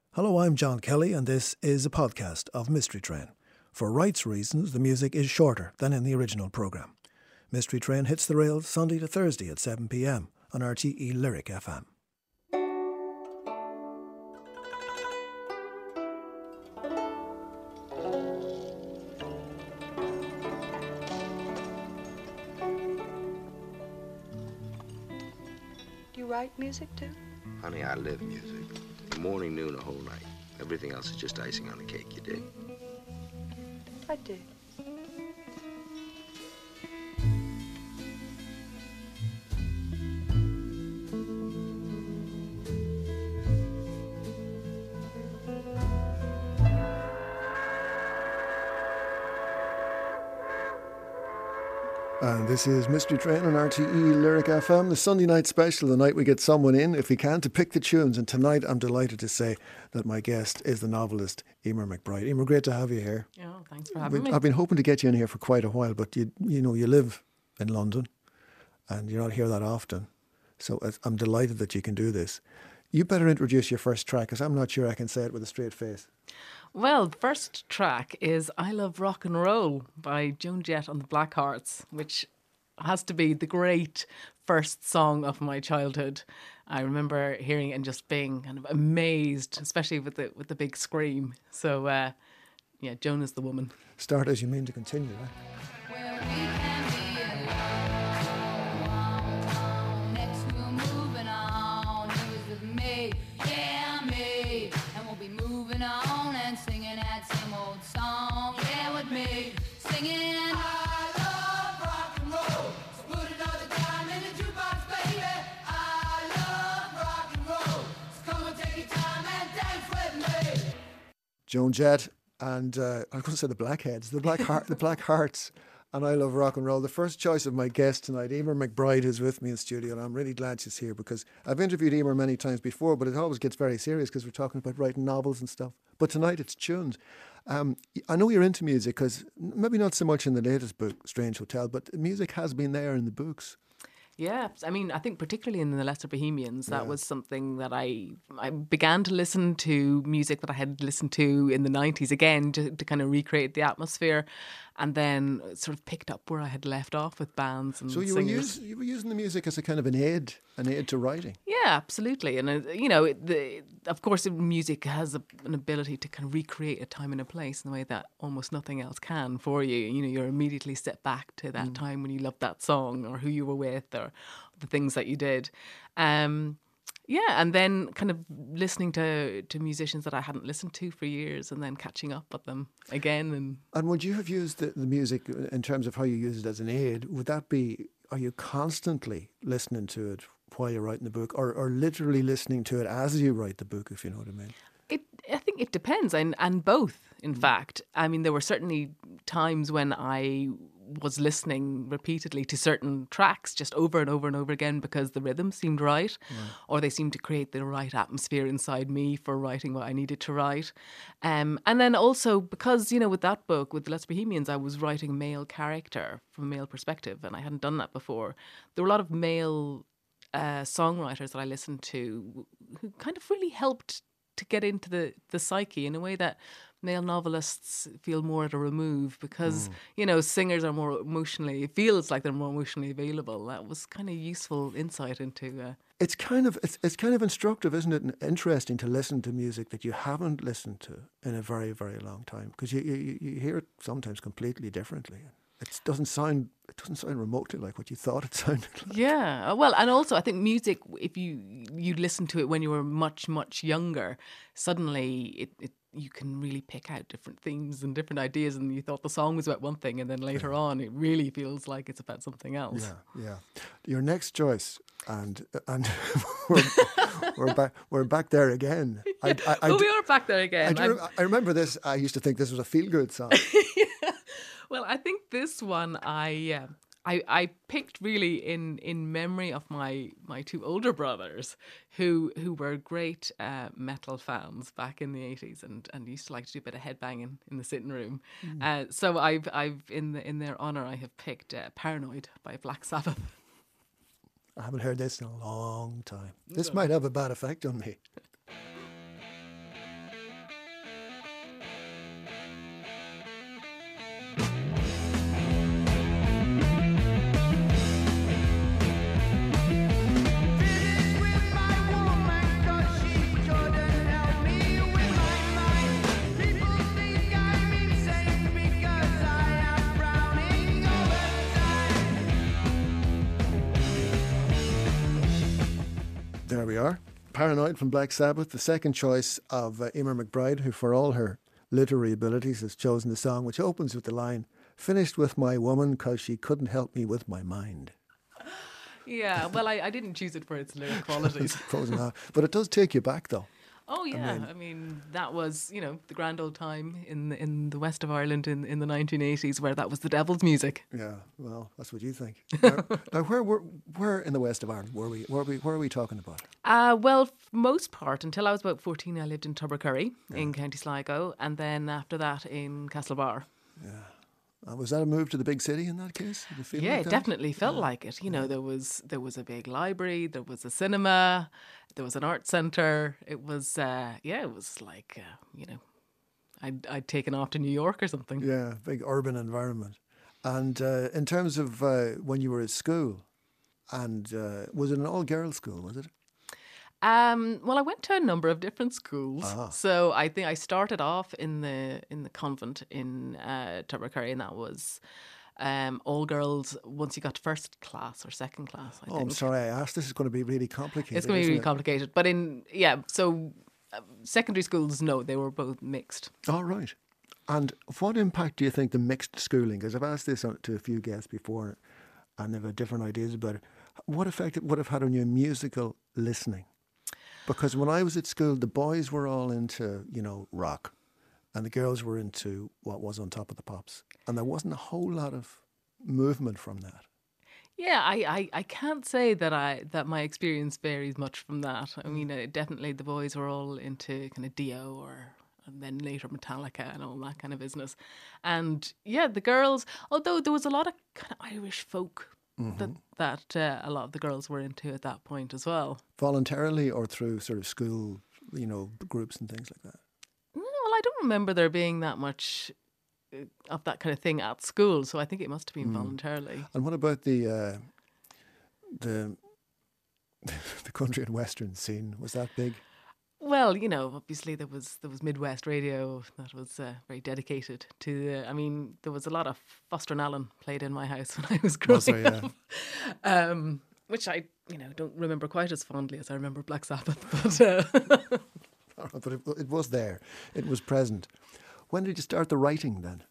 Hello, I'm John Kelly, and this is a podcast of Mystery Train. For rights reasons, the music is shorter than in the original programme. Mystery Train hits the rails Sunday to Thursday at 7 p.m. on RTE Lyric FM. Do you write music too? Honey, I live music. Morning, noon, or whole night. Everything else is just icing on the cake, you dig? I did. And this is Mystery Train on RTE Lyric FM, the Sunday night special, the night we get someone in, if we can, to pick the tunes. And tonight I'm delighted to say that my guest is the novelist Emer McBride. Emer, great to have you here. Yeah, thanks for having me. I've been hoping to get you in here for quite a while, but you live in London and you're not here that often. So I'm delighted that you can do this. You better introduce your first track, because I'm not sure I can say it with a straight face. Well, the first track is I Love Rock and Roll by Joan Jett and the Blackhearts, which has to be the great first song of my childhood. I remember hearing it and just being kind of amazed, especially with the big scream. So, yeah, Joan is the woman. Start as you mean to continue, right? Joan Jett and I was going to say the Blackheads, the Blackhearts, and I Love Rock and Roll. The first choice of my guest tonight, Emer McBride, who's with me in studio, and I'm really glad she's here because I've interviewed Emer many times before, but it always gets very serious because we're talking about writing novels and stuff. But tonight it's tunes. I know you're into music because maybe not so much in the latest book, Strange Hotel, but music has been there in the books. Yeah, I mean, I think particularly in The Lesser Bohemians, that was something that I began to listen to music that I had listened to in the 90s again to kind of recreate the atmosphere, and then sort of picked up where I had left off with bands and singers. So you were using the music as a kind of an aid to writing? Yeah, absolutely. And, of course, music has an ability to kind of recreate a time and a place in a way that almost nothing else can for you. You know, you're immediately set back to that time when you loved that song or who you were with or the things that you did. And then kind of listening to musicians that I hadn't listened to for years and then catching up with them again. And would you have used the music in terms of how you use it as an aid? Would that be, are you constantly listening to it while you're writing the book or literally listening to it as you write the book, if you know what I mean? I think it depends, and both, in fact. I mean, there were certainly times when I was listening repeatedly to certain tracks just over and over and over again because the rhythm seemed right, or they seemed to create the right atmosphere inside me for writing what I needed to write. And then also because, with that book, with The Lesser Bohemians, I was writing a male character from a male perspective, and I hadn't done that before. There were a lot of male songwriters that I listened to who kind of really helped to get into the psyche in a way that male novelists feel more at a remove because, singers are more emotionally, it feels like they're more emotionally available. That was kind of useful insight into... It's kind of instructive, isn't it? And interesting to listen to music that you haven't listened to in a very, very long time because you hear it sometimes completely differently. It doesn't sound remotely like what you thought it sounded like. Yeah, well, and also I think music, if you listen to it when you were much, much younger, suddenly you can really pick out different themes and different ideas, and you thought the song was about one thing, and then later on it really feels like it's about something else. Yeah. Your next choice, and we're back there again. We are back there again. I remember this. I used to think this was a feel-good song. Well, I think this one I picked really in memory of my two older brothers who were great metal fans back in the 80s and used to like to do a bit of headbanging in the sitting room. So I've in their honour I have picked Paranoid by Black Sabbath. I haven't heard this in a long time. This might have a bad effect on me. Paranoid from Black Sabbath, the second choice of Emer McBride, who for all her literary abilities has chosen the song which opens with the line, "Finished with my woman 'cause she couldn't help me with my mind." Yeah, well, I didn't choose it for its lyric qualities. Pros and cons. But it does take you back, though. Oh yeah, I mean that was, you know, the grand old time in the west of Ireland in the 1980s where that was the devil's music. Yeah, well, that's what you think. Now where in the west of Ireland were we? Where are we talking about? Well, for most part, until I was about 14, I lived in Tubbercurry in County Sligo, and then after that in Castlebar. Was that a move to the big city in that case? Did you feel Yeah, like it that? definitely felt like it. You know, there was a big library, there was a cinema, there was an art centre. It was it was like you know, I'd taken off to New York or something. Yeah, big urban environment. And in terms of when you were at school, and was it an all-girls school, was it? Well, I went to a number of different schools. So I think I started off in the convent in Tubbercurry, and that was all girls once you got to first class or second class, I think. I'm sorry I asked. This is going to be really complicated. It's going to be isn't really it? complicated. But so secondary schools, no, they were both mixed. All right. And what impact do you think the mixed schooling, because I've asked this to a few guests before and they've had different ideas about it, what effect it would have had on your musical listening? Because when I was at school, the boys were all into, you know, rock and the girls were into what was on Top of the Pops. And there wasn't a whole lot of movement from that. Yeah, I can't say that my experience varies much from that. I mean, definitely the boys were all into kind of Dio and then later Metallica and all that kind of business. And yeah, the girls, although there was a lot of kind of Irish folk that a lot of the girls were into at that point as well. Voluntarily or through sort of school, you know, groups and things like that? Well, I don't remember there being that much of that kind of thing at school, so I think it must have been voluntarily. And what about the country and western scene? Was that big? Well, you know, obviously there was Midwest Radio that was very dedicated to. I mean, there was a lot of Foster and Allen played in my house when I was growing up, which I don't remember quite as fondly as I remember Black Sabbath, but But it was there. It was present. When did you start the writing then?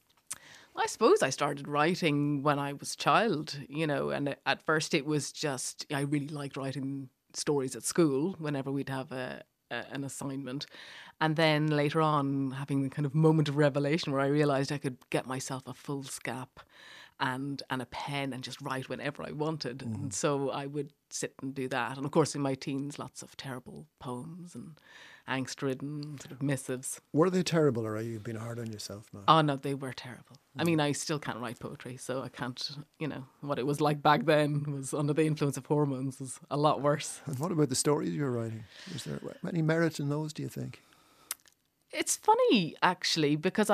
I suppose I started writing when I was a child, you know, and at first it was just, I really liked writing stories at school whenever we'd have an assignment. And then later on, having the kind of moment of revelation where I realised I could get myself a foolscap and a pen and just write whenever I wanted. And so I would sit and do that. And of course, in my teens, lots of terrible poems and angst-ridden sort of missives. Were they terrible, or are you being hard on yourself now? Oh, no, they were terrible. I mean, I still can't write poetry, so I can't, what it was like back then was under the influence of hormones was a lot worse. And what about the stories you were writing? Was there any merit in those, do you think? It's funny, actually, because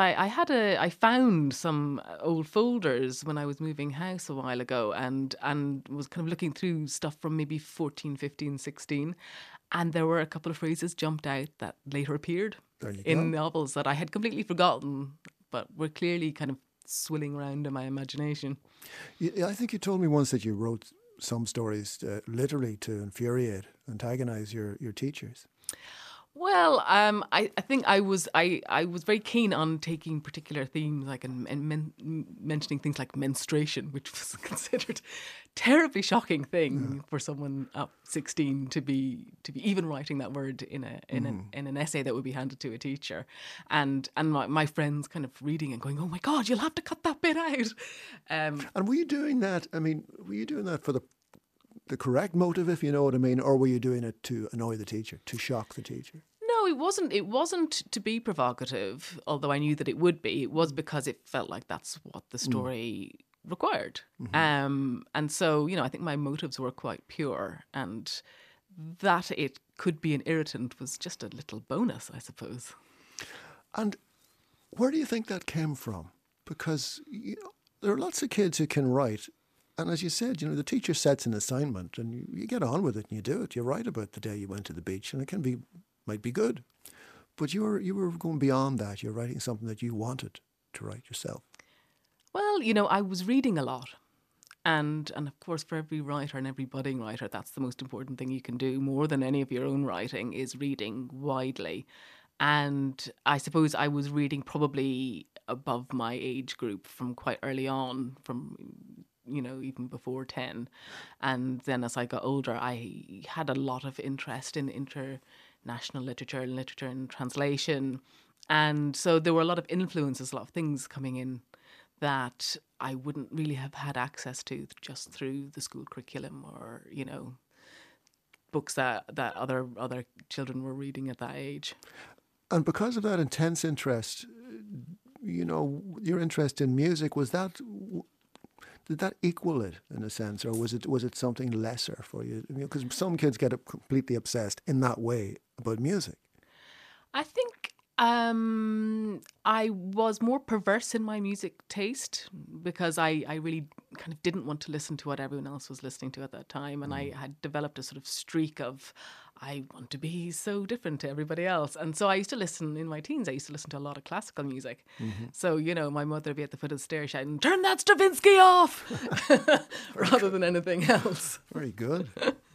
I found some old folders when I was moving house a while ago and was kind of looking through stuff from maybe 14, 15, 16. And there were a couple of phrases jumped out that later appeared in novels that I had completely forgotten, but were clearly kind of swilling around in my imagination. I think you told me once that you wrote some stories literally to infuriate, antagonize your teachers. Well, I think I was very keen on taking particular themes, like and mentioning things like menstruation, which was considered a terribly shocking thing for someone at 16 to be even writing that word in an essay that would be handed to a teacher, and my friends kind of reading and going, "Oh my God, you'll have to cut that bit out." And were you doing that? I mean, were you doing that for the correct motive, if you know what I mean, or were you doing it to annoy the teacher, to shock the teacher? No, it wasn't. It wasn't to be provocative, although I knew that it would be. It was because it felt like that's what the story required. And so, I think my motives were quite pure, and that it could be an irritant was just a little bonus, I suppose. And where do you think that came from? Because there are lots of kids who can write. And as you said, the teacher sets an assignment and you get on with it and you do it. You write about the day you went to the beach and it might be good. But you were going beyond that. You're writing something that you wanted to write yourself. Well, I was reading a lot. And of course, for every writer and every budding writer, that's the most important thing you can do, more than any of your own writing, is reading widely. And I suppose I was reading probably above my age group from quite early on, from, you know, even before 10. And then as I got older, I had a lot of interest in international literature and literature in translation. And so there were a lot of influences, a lot of things coming in that I wouldn't really have had access to just through the school curriculum, or, you know, books that other children were reading at that age. And because of that intense interest, you know, your interest in music, did that equal it in a sense, or was it something lesser for you? Because some kids get completely obsessed in that way about music. I think I was more perverse in my music taste, because I really kind of didn't want to listen to what everyone else was listening to at that time. And I had developed a sort of streak of, I want to be so different to everybody else. And so I used to listen, in my teens, I used to listen to a lot of classical music. Mm-hmm. So, you know, my mother would be at the foot of the stairs shouting, "Turn that Stravinsky off!" rather than anything else. Very good.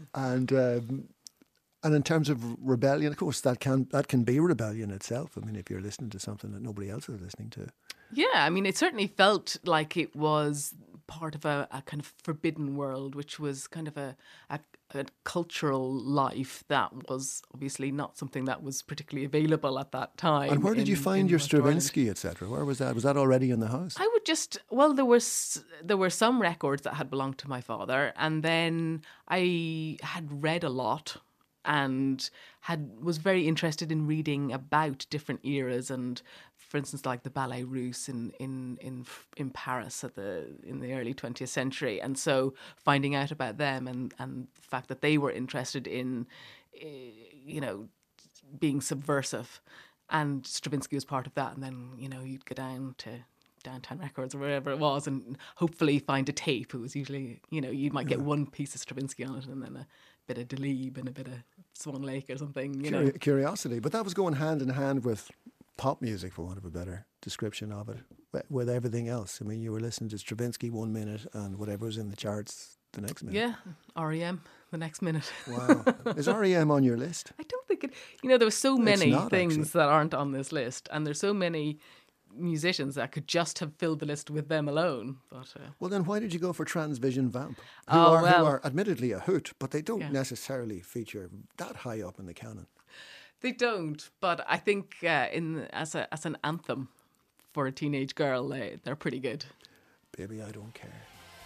And in terms of rebellion, of course, that can be rebellion itself. I mean, if you're listening to something that nobody else is listening to. Yeah, I mean, it certainly felt like it was part of a kind of forbidden world, which was kind of a cultural life that was obviously not something that was particularly available at that time. And where did you find your Stravinsky, etc.? Where was that? Was that already in the house? I would there were some records that had belonged to my father, and then I had read a lot and was very interested in reading about different eras, and for instance, like the Ballet Russe in Paris in the early 20th century. And so finding out about them and the fact that they were interested in, you know, being subversive, and Stravinsky was part of that. And then, you know, you'd go down to Downtown Records or wherever it was and hopefully find a tape. It was usually, you know, you might get one piece of Stravinsky on it and then a bit of Delibes and a bit of Swan Lake or something, you know. Curiosity. But that was going hand in hand with pop music, for want of a better description of it, with everything else. I mean, you were listening to Stravinsky 1 minute and whatever was in the charts the next minute. Yeah, R.E.M. the next minute. Wow. Is R.E.M. on your list? I don't think it... You know, there were so many things actually that aren't on this list, and there's so many musicians that could just have filled the list with them alone. But well, then why did you go for Transvision Vamp? Who Oh, are well. admittedly a hoot, but they don't necessarily feature that high up in the canon. They don't, but I think as an anthem for a teenage girl, they're pretty good. Baby, I don't care.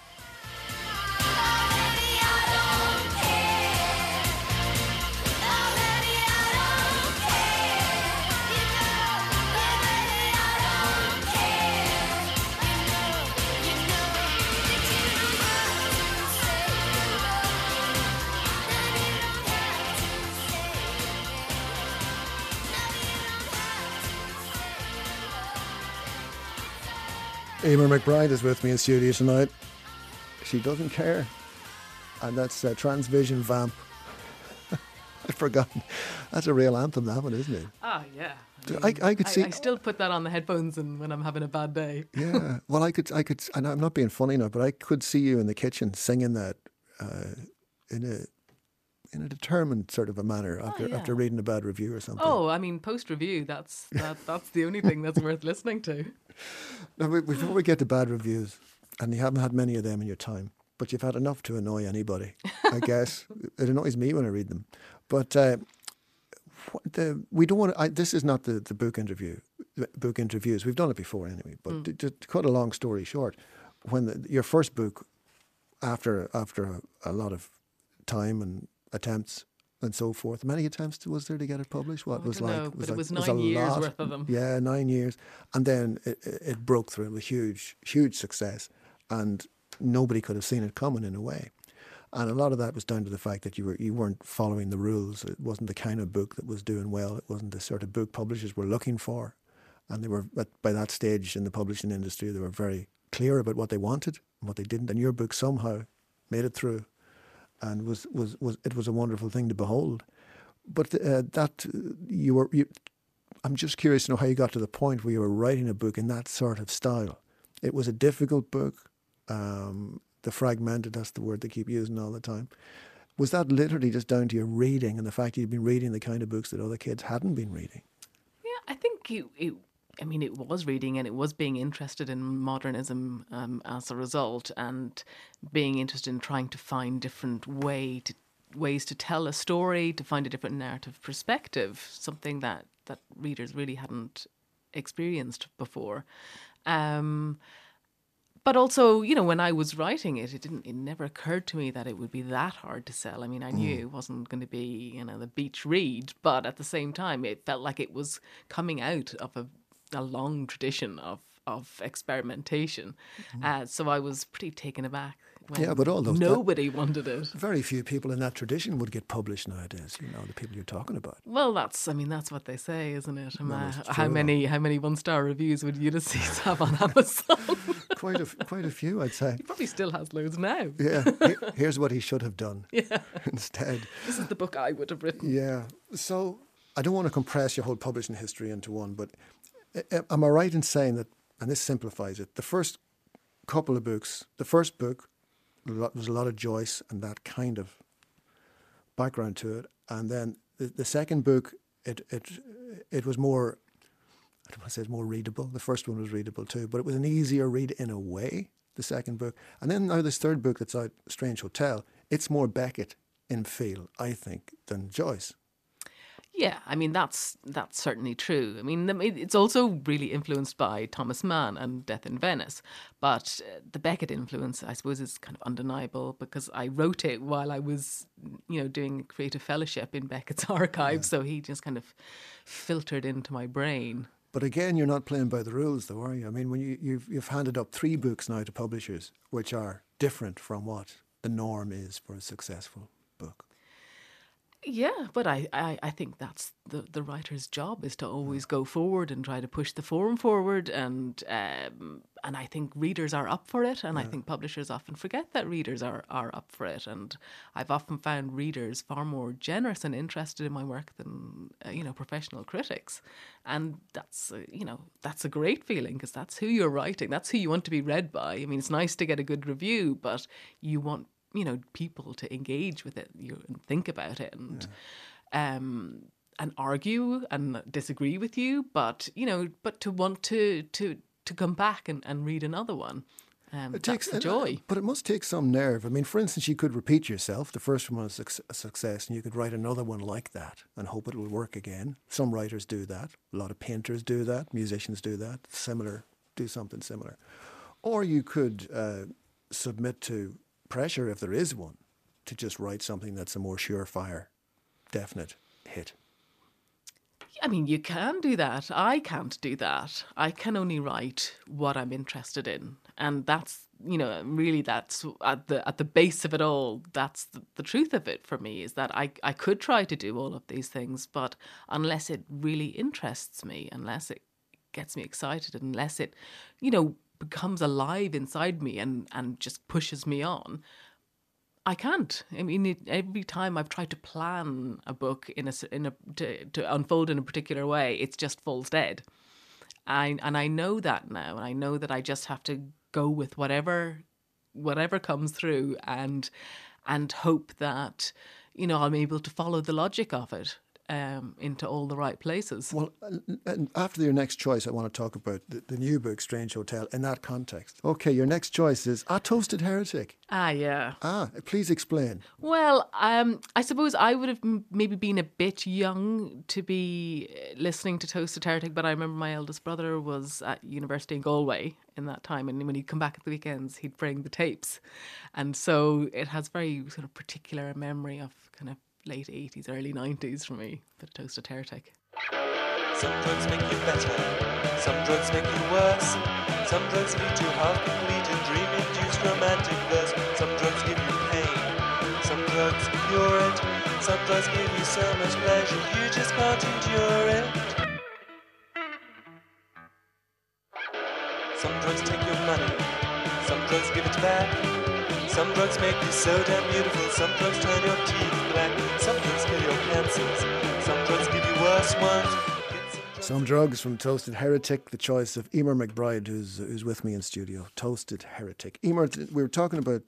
Emer McBride is with me in studio tonight. She doesn't care. And that's Transvision Vamp. I'd forgotten. That's a real anthem, that one, isn't it? Ah, yeah. I could see. I still put that on the headphones and when I'm having a bad day. Yeah. Well, I could, and I'm not being funny now, but I could see you in the kitchen singing that in a determined sort of a manner after reading a bad review or something. Oh, I mean, post-review, that's the only thing that's worth listening to. Now, before we get to bad reviews, and you haven't had many of them in your time, but you've had enough to annoy anybody, I guess. It annoys me when I read them. But we don't want to... this is not the book interviews. We've done it before anyway. But to cut a long story short, when your first book, after a lot of time and attempts and so forth, many attempts was there to get it published? What was like? But it was 9 years worth of them. Yeah, 9 years, and then it broke through. It was huge success, and nobody could have seen it coming in a way. And a lot of that was down to the fact that you weren't following the rules. It wasn't the kind of book that was doing well. It wasn't the sort of book publishers were looking for, and they were by that stage in the publishing industry. They were very clear about what they wanted and what they didn't. And your book somehow made it through. And it was a wonderful thing to behold. But I'm just curious to know how you got to the point where you were writing a book in that sort of style. It was a difficult book. the fragmented, that's the word they keep using all the time. Was that literally just down to your reading and the fact you'd been reading the kind of books that other kids hadn't been reading? Yeah, I think it was reading, and it was being interested in modernism as a result, and being interested in trying to find different ways to tell a story, to find a different narrative perspective, something that readers really hadn't experienced before. But also, when I was writing it never occurred to me that it would be that hard to sell. I mean, I knew it wasn't going to be, the beach read, but at the same time, it felt like it was coming out of a long tradition of experimentation. So I was pretty taken aback when but all those nobody wanted it. Very few people in that tradition would get published nowadays, the people you're talking about. Well, that's what they say, isn't it? It's How true, many 1-star reviews would Ulysses have on Amazon? Quite a few, I'd say. He probably still has loads now. Yeah, here's what he should have done instead. This is the book I would have written. Yeah, so I don't want to compress your whole publishing history into one, but am I right in saying that, and this simplifies it, the first couple of books, the first book, there was a lot of Joyce and that kind of background to it, and then the second book, it was more, I don't want to say it's more readable. The first one was readable too, but it was an easier read in a way, the second book. And then now this third book that's out, Strange Hotel, it's more Beckett in feel, I think, than Joyce. Yeah, I mean, that's certainly true. I mean, it's also really influenced by Thomas Mann and Death in Venice. But the Beckett influence, I suppose, is kind of undeniable because I wrote it while I was, doing creative fellowship in Beckett's archives. So he just kind of filtered into my brain. But again, you're not playing by the rules, though, are you? I mean, when you've handed up 3 books now to publishers, which are different from what the norm is for a successful book. Yeah, but I think that's the writer's job, is to always go forward and try to push the form forward, and I think readers are up for it, and I think publishers often forget that readers are up for it, and I've often found readers far more generous and interested in my work than professional critics, and that's a great feeling because that's who you're writing, that's who you want to be read by. I mean, it's nice to get a good review, but you want people to engage with it, and think about it, and argue and disagree with you, but to want to come back and read another one. That's the joy. But it must take some nerve. I mean, for instance, you could repeat yourself. The first one was a success, and you could write another one like that and hope it will work again. Some writers do that. A lot of painters do that. Musicians do that. Do something similar. Or you could submit to pressure, if there is one, to just write something that's a more surefire, definite hit. I mean, you can do that. I can't do that. I can only write what I'm interested in, and that's really that's at the base of it all. That's the truth of it for me, is that I could try to do all of these things, but unless it really interests me, unless it gets me excited, unless it becomes alive inside me and just pushes me on, I can't. I mean, every time I've tried to plan a book to unfold in a particular way, it just falls dead. And I know that now, and I know that I just have to go with whatever comes through, and hope that I'm able to follow the logic of it into all the right places. Well, and after your next choice, I want to talk about the new book, Strange Hotel, in that context. Okay, your next choice is A Toasted Heretic. Yeah. Please explain. Well, I suppose I would have maybe been a bit young to be listening to Toasted Heretic, but I remember my eldest brother was at university in Galway in that time, and when he'd come back at the weekends, he'd bring the tapes. And so it has very sort of particular memory of kind of late 80s, early 90s for me, the Toasted Heretic. Some drugs make you better, some drugs make you worse. Some drugs lead to half-completed dream-induced romantic verse. Some drugs give you pain, some drugs cure it. Some drugs give you so much pleasure you just can't endure it. Some drugs take your money, some drugs give it back. Some drugs make you so damn beautiful, some drugs turn your teeth black. Some drugs kill your cancers, some drugs give you worse ones. Some Drugs from Toasted Heretic, the choice of Emer McBride, who's with me in studio. Toasted Heretic. Emer, we were talking about,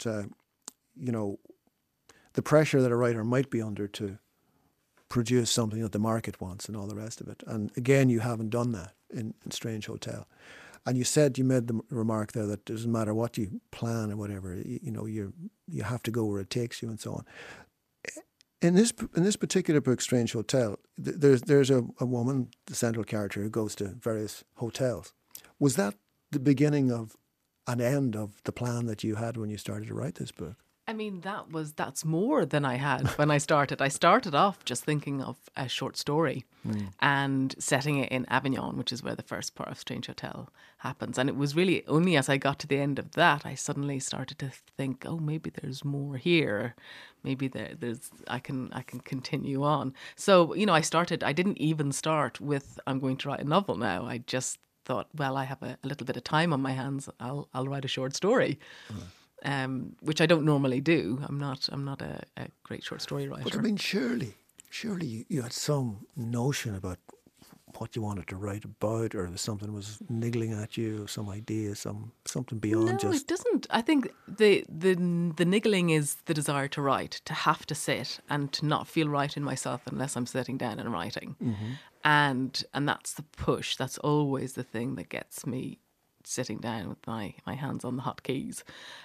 the pressure that a writer might be under to produce something that the market wants and all the rest of it. And again, you haven't done that in Strange Hotel. And you made the remark there that it doesn't matter what you plan or whatever, you have to go where it takes you and so on. In this particular book, Strange Hotel, there's a woman, the central character, who goes to various hotels. Was that the beginning of an end of the plan that you had when you started to write this book? I mean, that's more than I had when I started. I started off just thinking of a short story and setting it in Avignon, which is where the first part of Strange Hotel happens. And it was really only as I got to the end of that, I suddenly started to think, oh, maybe there's more here. Maybe I can continue on. So, I didn't even start with, I'm going to write a novel now. I just thought, well, I have a little bit of time on my hands. I'll write a short story. Which I don't normally do. I'm not a great short story writer. But I mean, surely you had some notion about what you wanted to write about, or something was niggling at you, some idea, something beyond No, it doesn't. I think the niggling is the desire to write, to have to sit and to not feel right in myself unless I'm sitting down and writing. Mm-hmm. And that's the push. That's always the thing that gets me sitting down with my hands on the hot keys.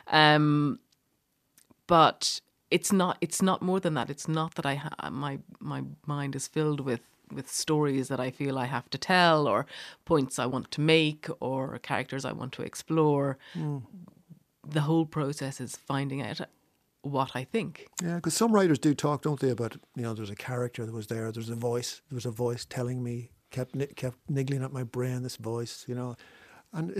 But it's not more than that. It's not that my mind is filled with stories that I feel I have to tell, or points I want to make, or characters I want to explore. The whole process is finding out what I think. Yeah, because some writers do talk, don't they, about, there's a character that was there, there was a voice telling me, kept niggling at my brain, this voice, And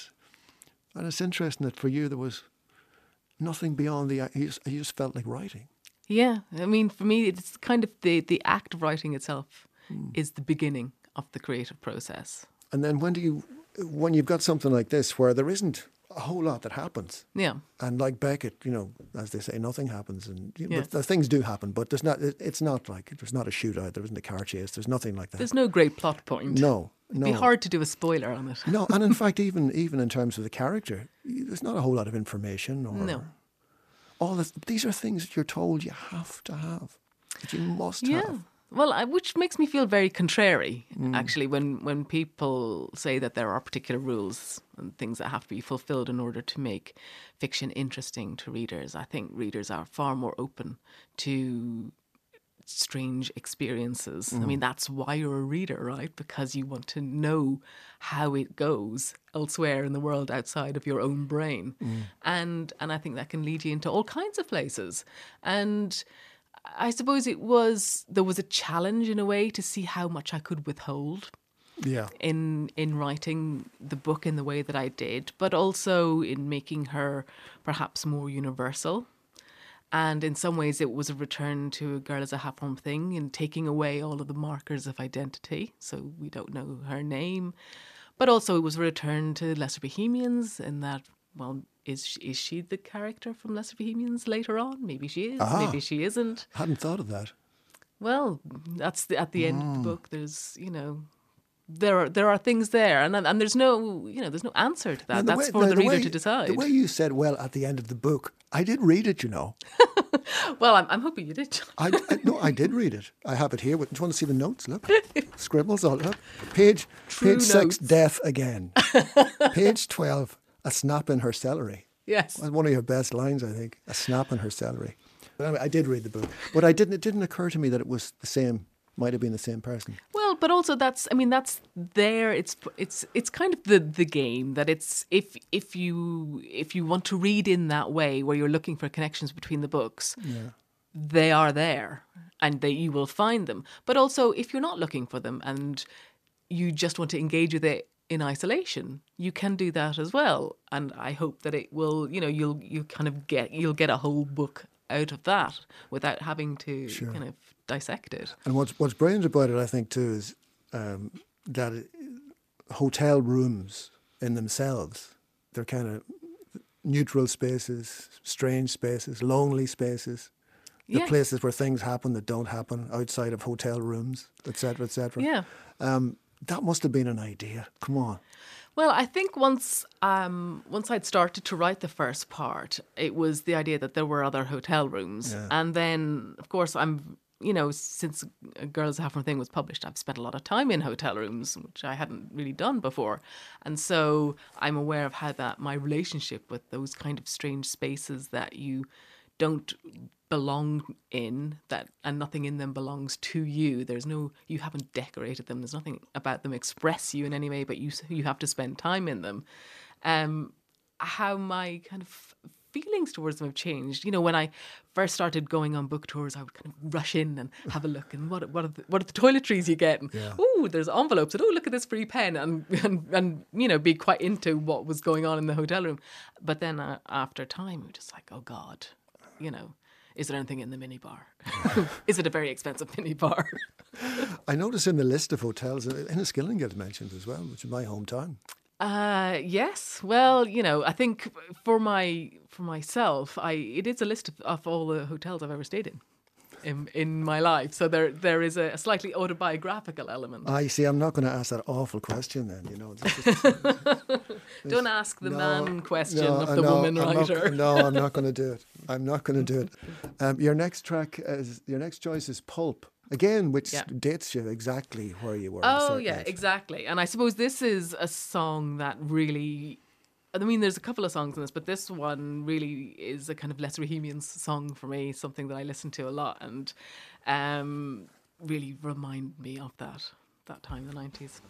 it's interesting that for you there was nothing beyond you just felt like writing. Yeah, I mean, for me, it's kind of the act of writing itself is the beginning of the creative process. And then when you've got something like this where there isn't a whole lot that happens, and like Beckett, as they say, nothing happens, and but things do happen, but there's not. It's not like there's not a shootout, there isn't a car chase, there's nothing like that. There's no great plot point. No. It'd be hard to do a spoiler on it. No, and in fact, even in terms of the character, there's not a whole lot of information. All this. These are things that you're told you have to have, that you must have. Well, which makes me feel very contrary, actually, when people say that there are particular rules and things that have to be fulfilled in order to make fiction interesting to readers. I think readers are far more open to strange experiences. I mean, that's why you're a reader, right? Because you want to know how it goes elsewhere in the world outside of your own brain. And I think that can lead you into all kinds of places. And I suppose there was a challenge in a way to see how much I could withhold in writing the book in the way that I did, but also in making her perhaps more universal. And in some ways it was a return to A Girl is a Half-Formed Thing in taking away all of the markers of identity. So we don't know her name. But also it was a return to Lesser Bohemians in that, well, is she the character from Lesser Bohemians later on? Maybe she is, maybe she isn't. I hadn't thought of that. Well, that's at the end of the book. There's, there are things there, and there's no answer to that. That's for the reader to decide. The way you said, well, at the end of the book, I did read it, Well, I'm hoping you did. No, I did read it. I have it here. Do you want to see the notes? Look, scribbles all up. Page 6, death again. Page 12, a snap in her celery. Yes, one of your best lines, I think. A snap in her celery. But anyway, I did read the book, but it didn't occur to me that it was the same. Might have been the same person. Well, but also that's there. It's kind of the game that it's if you want to read in that way where you're looking for connections between the books, they are there and you will find them. But also if you're not looking for them and you just want to engage with it in isolation, you can do that as well. And I hope that it will. You'll get a whole book out of that without having to kind of dissect it. And what's brilliant about it, I think, too, is that hotel rooms in themselves, they're kind of neutral spaces, strange spaces, lonely spaces, the places where things happen that don't happen outside of hotel rooms, etc., etc. Yeah. That must have been an idea. Come on. Well, I think once I'd started to write the first part, it was the idea that there were other hotel rooms. Yeah. And then, of course, since Girls Have One Thing was published, I've spent a lot of time in hotel rooms, which I hadn't really done before. And so I'm aware of how that my relationship with those kind of strange spaces that you don't belong in, that and nothing in them belongs to you. You haven't decorated them. There's nothing about them express you in any way, but you have to spend time in them. How my kind of feelings towards them have changed. When I first started going on book tours, I would kind of rush in and have a look, and what are the toiletries you get? And, oh, there's envelopes, and oh, look at this free pen, and be quite into what was going on in the hotel room. But then after time, we're just like, oh God, is there anything in the minibar? Is it a very expensive minibar? I noticed in the list of hotels, Enniskillen gets mentioned as well, which is my hometown. Yes. Well, I think for myself, it is a list of all the hotels I've ever stayed in my life. So there is a slightly autobiographical element. I see. I'm not going to ask that awful question then. Don't ask the man question of the woman writer. I'm not going to do it. I'm not going to do it. Your next choice is Pulp. Again, which dates you exactly where you were. Oh, yeah, exactly. And I suppose this is a song that really... I mean, there's a couple of songs in this, but this one really is a kind of Les Bohemians song for me, something that I listen to a lot and really remind me of that time in the 90s.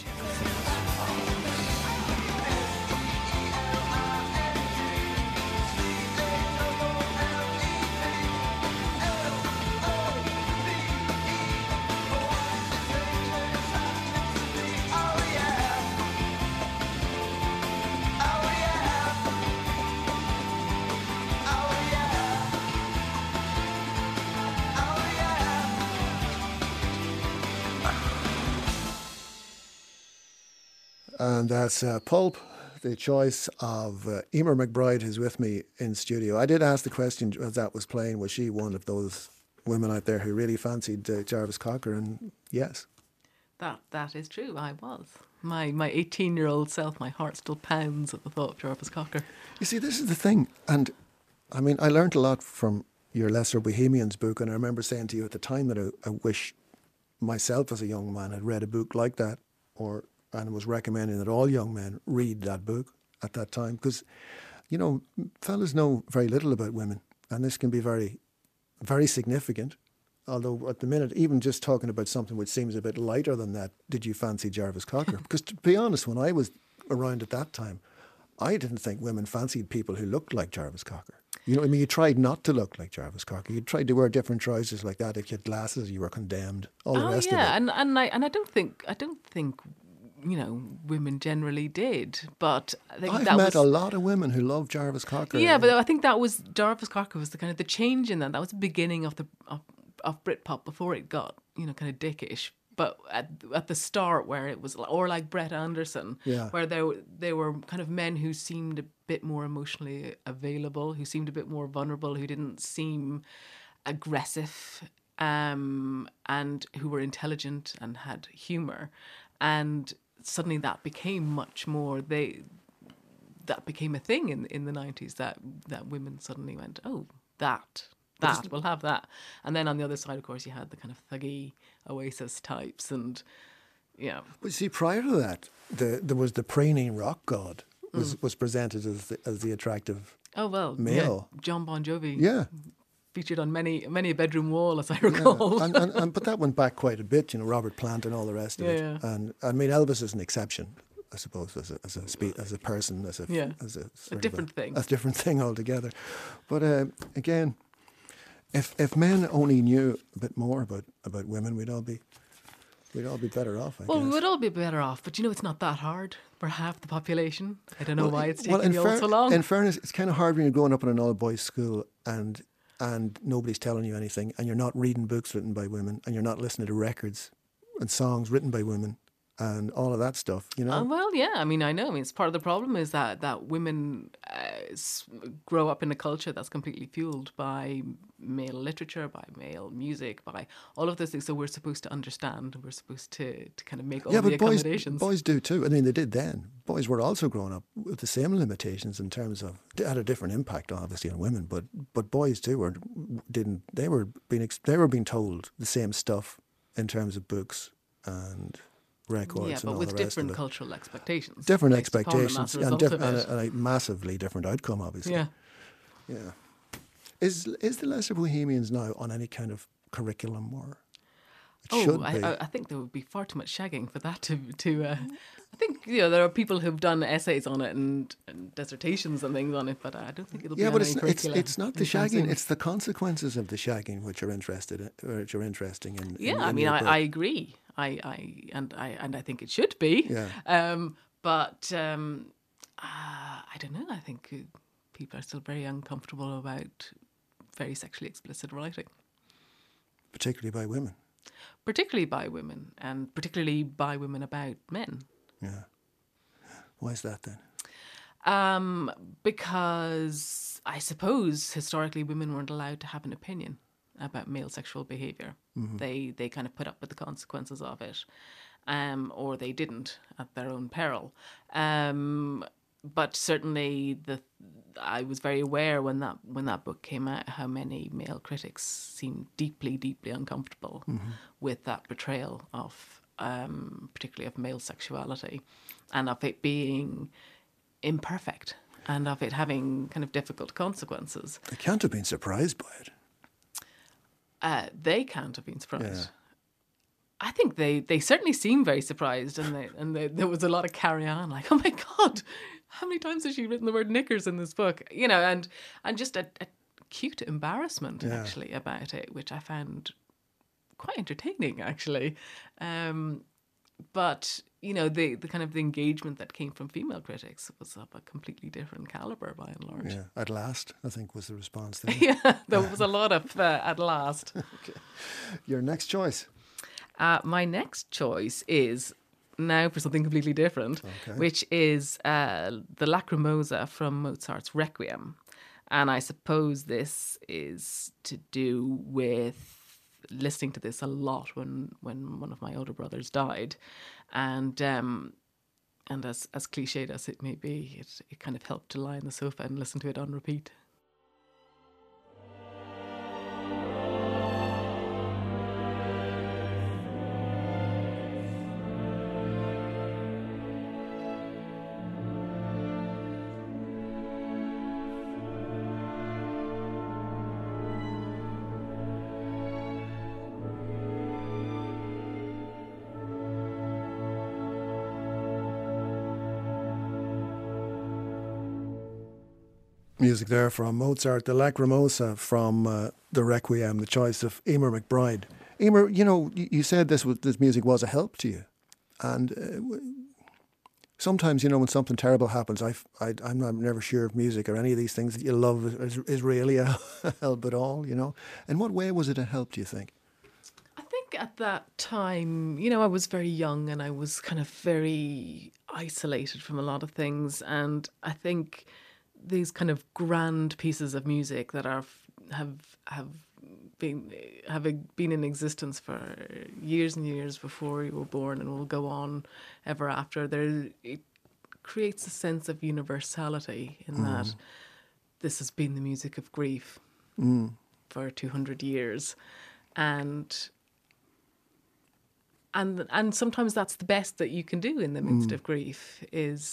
And that's Pulp, the choice of Emer McBride, who's with me in studio. I did ask the question as that was playing, was she one of those women out there who really fancied Jarvis Cocker? And yes. That is true, I was. My 18-year-old self, my heart still pounds at the thought of Jarvis Cocker. You see, this is the thing. And I mean, I learned a lot from your Lesser Bohemians book, and I remember saying to you at the time that I wish myself as a young man had read a book like that, and was recommending that all young men read that book at that time, because, fellas know very little about women, and this can be very, very significant. Although at the minute, even just talking about something which seems a bit lighter than that, did you fancy Jarvis Cocker? Because to be honest, when I was around at that time, I didn't think women fancied people who looked like Jarvis Cocker. You know what I mean? You tried not to look like Jarvis Cocker. You tried to wear different trousers like that. If you had glasses, you were condemned. All the rest of it. And I don't think women generally did, but I think I've met a lot of women who love Jarvis Cocker. Yeah, but I think that was Jarvis Cocker was the kind of the change in that. That was the beginning of of Britpop before it got kind of dickish. But at the start, where it was, or like Brett Anderson, where they were kind of men who seemed a bit more emotionally available, who seemed a bit more vulnerable, who didn't seem aggressive, and who were intelligent and had humour, and suddenly that became much more. That became a thing in the 90s. That women suddenly went, oh, that we'll have that. And then on the other side, of course, you had the kind of thuggy Oasis types, and Well, see, prior to that, there was the preening rock god was presented as the attractive. Oh well, male. Yeah, John Bon Jovi. Yeah. Featured on many a bedroom wall, as I recall. Yeah. And but that went back quite a bit, Robert Plant and all the rest of it. Yeah. And I mean, Elvis is an exception, I suppose, as a person, as a different thing. A different thing altogether. But again, if men only knew a bit more about women, we'd all be better off, I guess. We would all be better off, but it's not that hard for half the population. I don't know why it's taking you all so long. In fairness, it's kind of hard when you're growing up in an all-boys school and nobody's telling you anything, and you're not reading books written by women, and you're not listening to records and songs written by women, and all of that stuff, Well, yeah, I mean, I know. I mean, it's part of the problem is that women grow up in a culture that's completely fueled by male literature, by male music, by all of those things. So we're supposed to understand. We're supposed to kind of make all the accommodations. Boys do too. I mean, they did then. Boys were also growing up with the same limitations in terms of, they had a different impact obviously on women, but boys too they were being told the same stuff in terms of books and records. Yeah, and but all with the rest different of it. cultural expectations. Different based upon them as expectations a and, result of it. and a massively different outcome, obviously. Yeah. Yeah. Is the Leicester Bohemians now on any kind of curriculum, or it should be? I think there would be far too much shagging for that to I think there are people who've done essays on it and dissertations and things on it, but I don't think it'll be. Yeah, but on any curricula it's not the anytime shagging; soon. it's the consequences of the shagging which are interesting in. Yeah, in I mean, your book. I agree. I think it should be. Yeah. But I don't know. I think people are still very uncomfortable about very sexually explicit writing, particularly by women. particularly by women, and particularly by women about men. Yeah. Why is that then? Because I suppose historically women weren't allowed to have an opinion about male sexual behaviour. Mm-hmm. They kind of put up with the consequences of it, or they didn't at their own peril. But certainly I was very aware when that book came out how many male critics seemed deeply, deeply uncomfortable with that portrayal of particularly of male sexuality and of it being imperfect and of it having kind of difficult consequences. They can't have been surprised by it. They can't have been surprised. Yeah. I think they certainly seem very surprised, and there was a lot of carry on, like, oh my God, how many times has she written the word knickers in this book? And just a cute embarrassment actually about it, which I found quite entertaining actually. But the kind of the engagement that came from female critics was of a completely different caliber by and large. Yeah. At last, I think was the response there. Yeah, there was a lot of at last. Okay. Your next choice. My next choice is now for something completely different, which is the Lacrimosa from Mozart's Requiem. And I suppose this is to do with listening to this a lot when one of my older brothers died. And as cliched as it may be, it kind of helped to lie on the sofa and listen to it on repeat. Music there from Mozart, the Lacrimosa from the Requiem, the choice of Emer McBride. Emer, you said this music was a help to you, and sometimes when something terrible happens, I'm never sure if music or any of these things that you love is really a help at all. In what way was it a help? Do you think? I think at that time, I was very young and I was kind of very isolated from a lot of things, and I think these kind of grand pieces of music that have been in existence for years and years before you were born and will go on ever after. It creates a sense of universality in that this has been the music of grief for 200 years, and sometimes that's the best that you can do in the midst of grief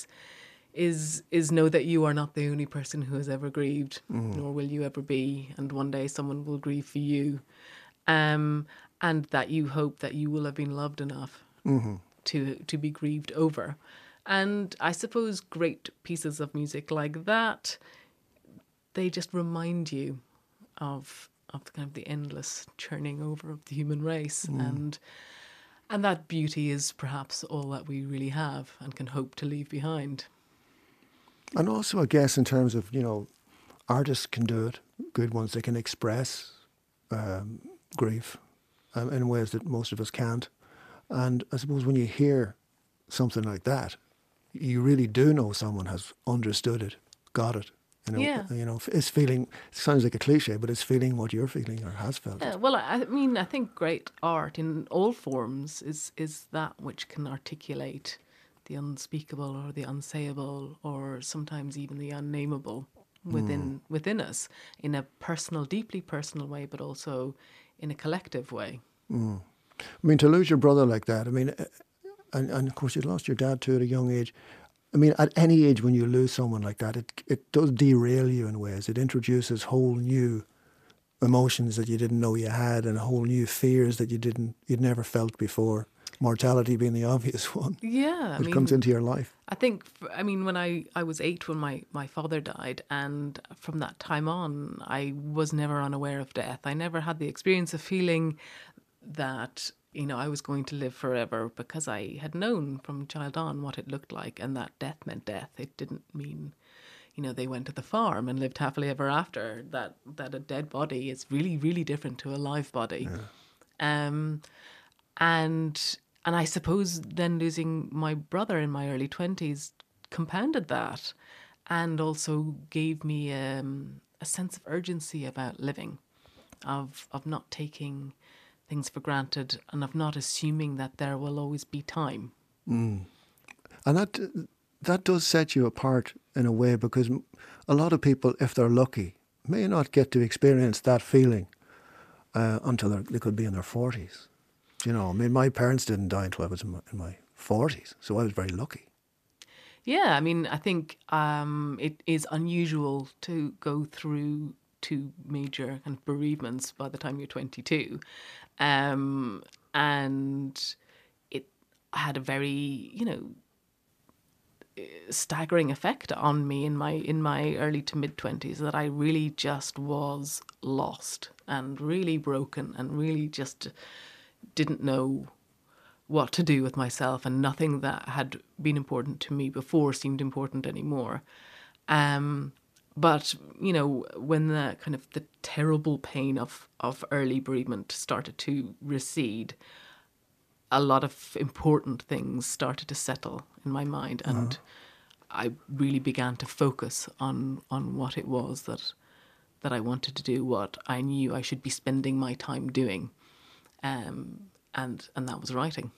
is know that you are not the only person who has ever grieved, nor will you ever be, and one day someone will grieve for you, and that you hope that you will have been loved enough to be grieved over. And I suppose great pieces of music like that, they just remind you of kind of the endless churning over of the human race, and that beauty is perhaps all that we really have and can hope to leave behind. And also, I guess, in terms of, artists can do it, good ones, they can express grief in ways that most of us can't. And I suppose when you hear something like that, you really do know someone has understood it, got it Yeah. Is feeling. It sounds like a cliche, but is feeling what you're feeling or has felt. Yeah, well, I mean, I think great art in all forms is that which can articulate the unspeakable or the unsayable or sometimes even the unnameable within us in a personal, deeply personal way, but also in a collective way. I mean, to lose your brother like that, I mean, and of course you lost your dad too at a young age. I mean, at any age when you lose someone like that, it does derail you in ways. It introduces whole new emotions that you didn't know you had and whole new fears that you'd never felt before. Mortality being the obvious one. Yeah. It comes into your life. I think, when I was 8 when my father died, and from that time on, I was never unaware of death. I never had the experience of feeling that, I was going to live forever, because I had known from child on what it looked like, and that death meant death. It didn't mean, they went to the farm and lived happily ever after. That a dead body is really, really different to a live body. Yeah. And I suppose then losing my brother in my early 20s compounded that, and also gave me a sense of urgency about living, of not taking things for granted, and of not assuming that there will always be time. And that does set you apart in a way, because a lot of people, if they're lucky, may not get to experience that feeling until they could be in their 40s. I mean, my parents didn't die until I was in my 40s, so I was very lucky. Yeah, I mean, I think it is unusual to go through 2 major kind of bereavements by the time you're 22. And it had a very, staggering effect on me in my early to mid 20s, that I really just was lost and really broken and really just didn't know what to do with myself, and nothing that had been important to me before seemed important anymore. But, when the terrible pain of early bereavement started to recede, a lot of important things started to settle in my mind, and I really began to focus on what it was that I wanted to do, what I knew I should be spending my time doing. And that was writing.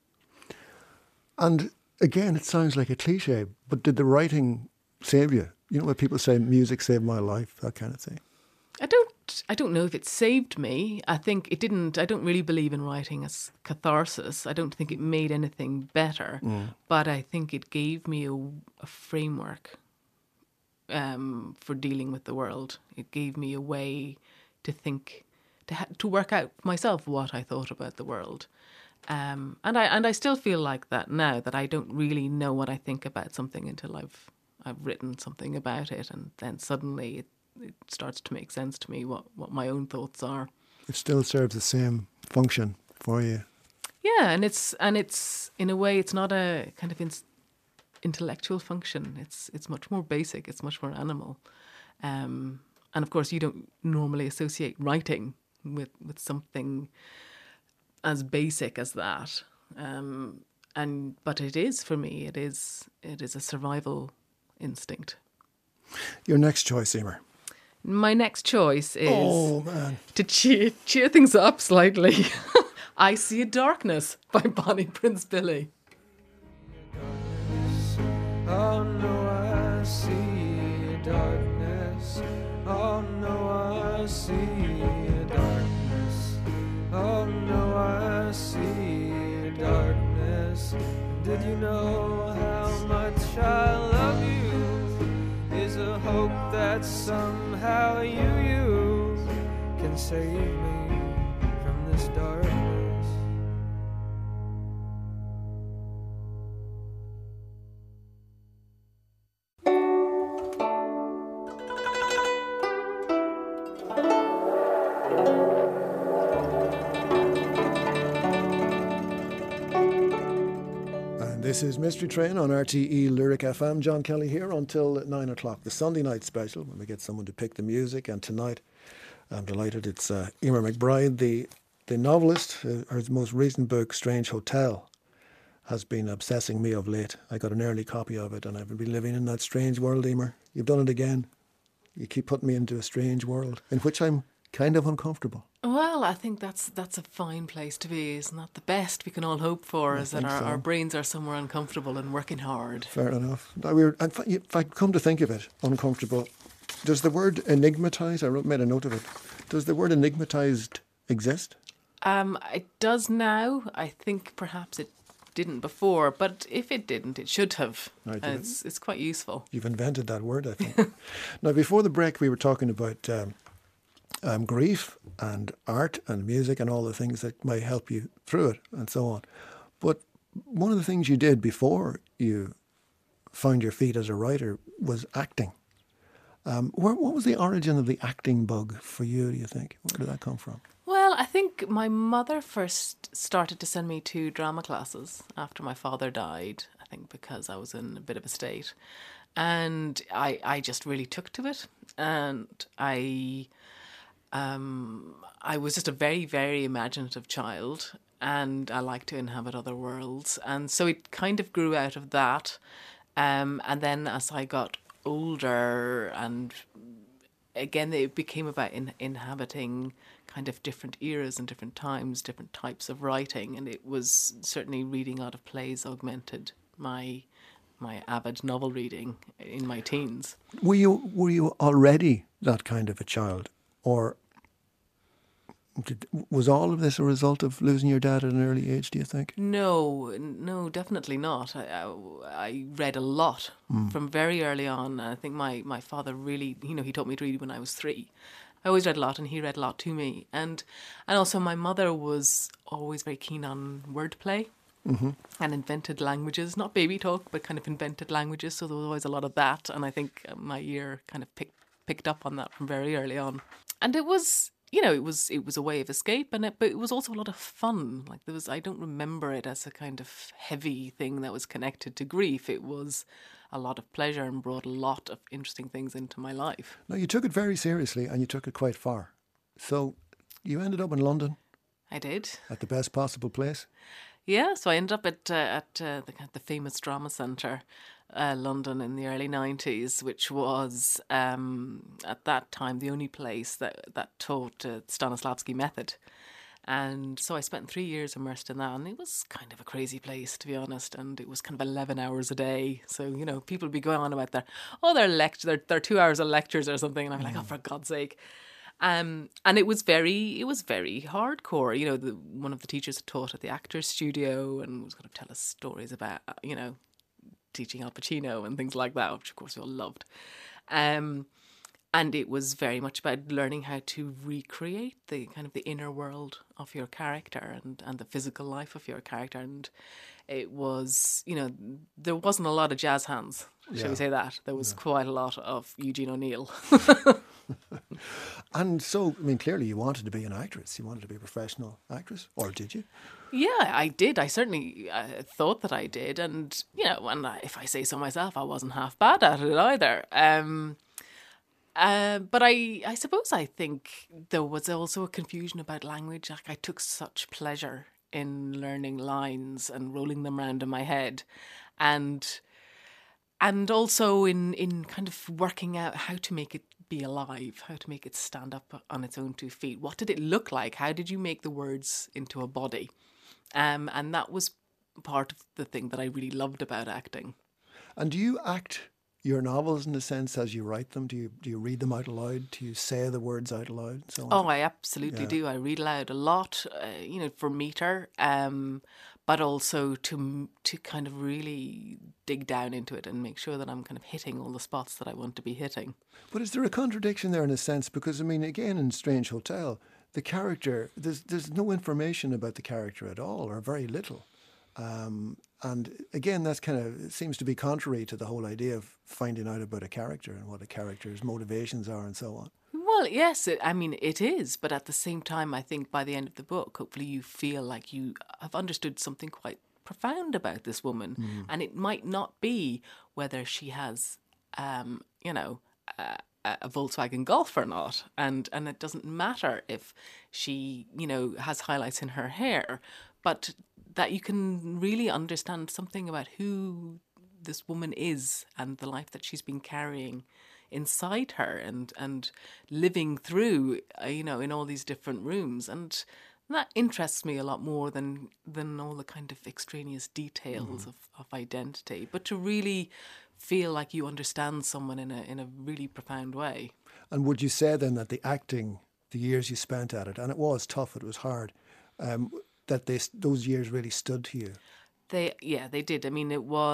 And again, it sounds like a cliche, but did the writing save you? When people say music saved my life, that kind of thing. I don't know if it saved me. I think it didn't. I don't really believe in writing as catharsis. I don't think it made anything better, but I think it gave me a framework for dealing with the world. It gave me a way to think, to work out myself what I thought about the world. And I still feel like that now, that I don't really know what I think about something until I've written something about it, and then suddenly it starts to make sense to me what my own thoughts are. It still serves the same function for you. Yeah, and it's in a way, it's not a kind of intellectual function. It's much more basic. It's much more animal. And of course, you don't normally associate writing with something as basic as that. But it is, for me, it is a survival instinct. Your next choice, Emer. My next choice is to cheer things up slightly. I See a Darkness by Bonnie Prince Billy. Oh no, I see a darkness. Oh no, I see a darkness. Oh no, I see a darkness. Did you know how much I love you? Is a hope that somehow you can save me from this darkness. This is Mystery Train on RTE Lyric FM. John Kelly here until 9 o'clock, the Sunday night special, when we get someone to pick the music. And tonight, I'm delighted, it's Emer McBride, the novelist. Her most recent book, Strange Hotel, has been obsessing me of late. I got an early copy of it, and I've been living in that strange world, Emer. You've done it again. You keep putting me into a strange world in which I'm kind of uncomfortable. Well, I think that's a fine place to be. Isn't that the best we can all hope for? Is that think so. our brains are somewhere uncomfortable and working hard. Fair enough. Now, if I come to think of it, uncomfortable, does the word enigmatise, made a note of it, does the word enigmatised exist? It does now. I think perhaps it didn't before, but if it didn't, it should have. Right, It's quite useful. You've invented that word, I think. Now, before the break, we were talking about grief and art and music and all the things that might help you through it and so on. But one of the things you did before you found your feet as a writer was acting. What was the origin of the acting bug for you, do you think? Where did that come from? Well, I think my mother first started to send me to drama classes after my father died, I think because I was in a bit of a state. And I just really took to it. And I was just a very, very imaginative child, and I like to inhabit other worlds. And so it kind of grew out of that. And then as I got older, and again, it became about inhabiting kind of different eras and different times, different types of writing. And it was certainly reading out of plays augmented my avid novel reading in my teens. Were you already that kind of a child? Or was all of this a result of losing your dad at an early age, do you think? No, definitely not. I read a lot from very early on. I think my father really, he taught me to read when I was 3. I always read a lot, and he read a lot to me. And also my mother was always very keen on wordplay and invented languages, not baby talk, but kind of invented languages. So there was always a lot of that. And I think my ear kind of picked up on that from very early on. And it was... it was a way of escape, but it was also a lot of fun. Like I don't remember it as a kind of heavy thing that was connected to grief. It was a lot of pleasure and brought a lot of interesting things into my life. No, you took it very seriously, and you took it quite far. So you ended up in London. I did. At the best possible place. Yeah, so I ended up at the famous Drama Centre, London in the early 90s, which was at that time the only place that taught Stanislavski method. And so I spent 3 years immersed in that, and it was kind of a crazy place, to be honest. And it was kind of 11 hours a day. So, people would be going on about their 2 hours of lectures or something. And I'm like, oh, for God's sake. And it was very hardcore. One of the teachers had taught at the Actors Studio and was going to tell us stories about, teaching Al Pacino and things like that, which of course we all loved. And it was very much about learning how to recreate the kind of the inner world of your character and the physical life of your character. And it was, there wasn't a lot of jazz hands, shall we say that. There was quite a lot of Eugene O'Neill. And so, clearly you wanted to be an actress. You wanted to be a professional actress, or did you? Yeah, I did. I certainly thought that I did. And, if I say so myself, I wasn't half bad at it either. But I suppose I think there was also a confusion about language. Like, I took such pleasure in learning lines and rolling them around in my head. And also in kind of working out how to make it be alive, how to make it stand up on its own 2 feet. What did it look like? How did you make the words into a body? And that was part of the thing that I really loved about acting. And do you act your novels in a sense as you write them? Do you read them out aloud? Do you say the words out aloud and so on? Oh, I absolutely do. I read aloud a lot, for meter, but also to kind of really dig down into it and make sure that I'm kind of hitting all the spots that I want to be hitting. But is there a contradiction there in a sense? Because, again, in Strange Hotel, the character, there's no information about the character at all, or very little. And again, that's it seems to be contrary to the whole idea of finding out about a character and what a character's motivations are and so on. Well, yes, it is. But at the same time, I think by the end of the book, hopefully you feel like you have understood something quite profound about this woman. And it might not be whether she has, a Volkswagen Golf or not. And it doesn't matter if she, has highlights in her hair. But that you can really understand something about who this woman is and the life that she's been carrying inside her and living through, in all these different rooms. And that interests me a lot more than all the kind of extraneous details of identity. But to really feel like you understand someone in a really profound way. And would you say then that the acting, the years you spent at it, and it was tough, it was hard, that those years really stood to you? They did. I mean,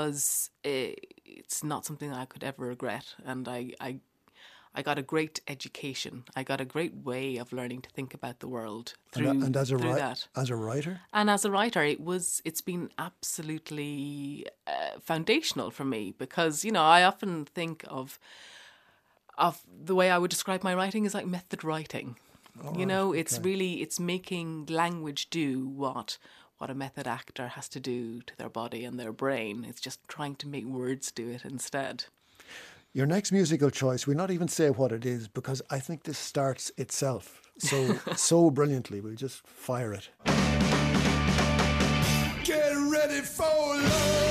it's not something I could ever regret. And I got a great education. I got a great way of learning to think about the world through that. As a writer? And as a writer, it's been absolutely foundational for me because, I often think of the way I would describe my writing is like method writing. It's making language do what a method actor has to do to their body and their brain. It's just trying to make words do it instead. Your next musical choice, we'll not even say what it is because I think this starts itself so brilliantly. We'll just fire it. Get ready for love.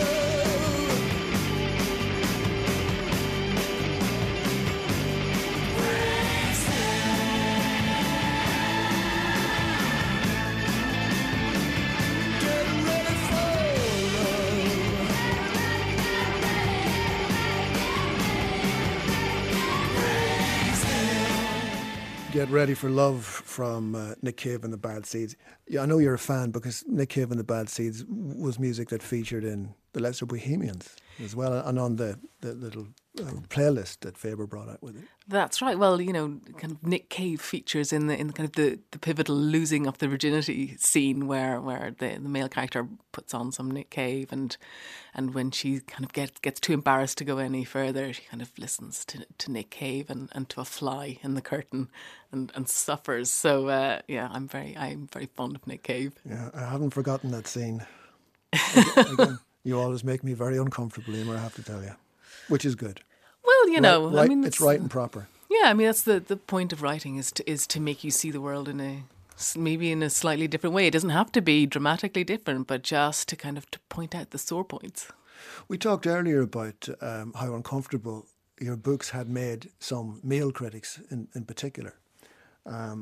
Get Ready for Love from Nick Cave and the Bad Seeds. Yeah, I know you're a fan because Nick Cave and the Bad Seeds was music that featured in the Lesser Bohemians as well and on the little playlist that Faber brought out with it. That's right. Well, kind of Nick Cave features in the kind of the pivotal losing of the virginity scene where the male character puts on some Nick Cave and when she kind of gets too embarrassed to go any further, she kind of listens to Nick Cave and to a fly in the curtain and suffers. So I'm very fond of Nick Cave. Yeah, I haven't forgotten that scene. Again, you always make me very uncomfortable, Emer, I have to tell you, which is good. Well, right, it's right and proper. Yeah, I mean that's the point of writing is to make you see the world maybe in a slightly different way. It doesn't have to be dramatically different, but just to kind of to point out the sore points. We talked earlier about how uncomfortable your books had made some male critics in particular, and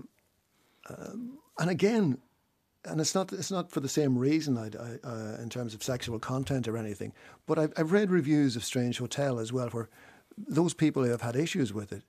again. And it's not for the same reason in terms of sexual content or anything. But I've read reviews of Strange Hotel as well, where those people who have had issues with it,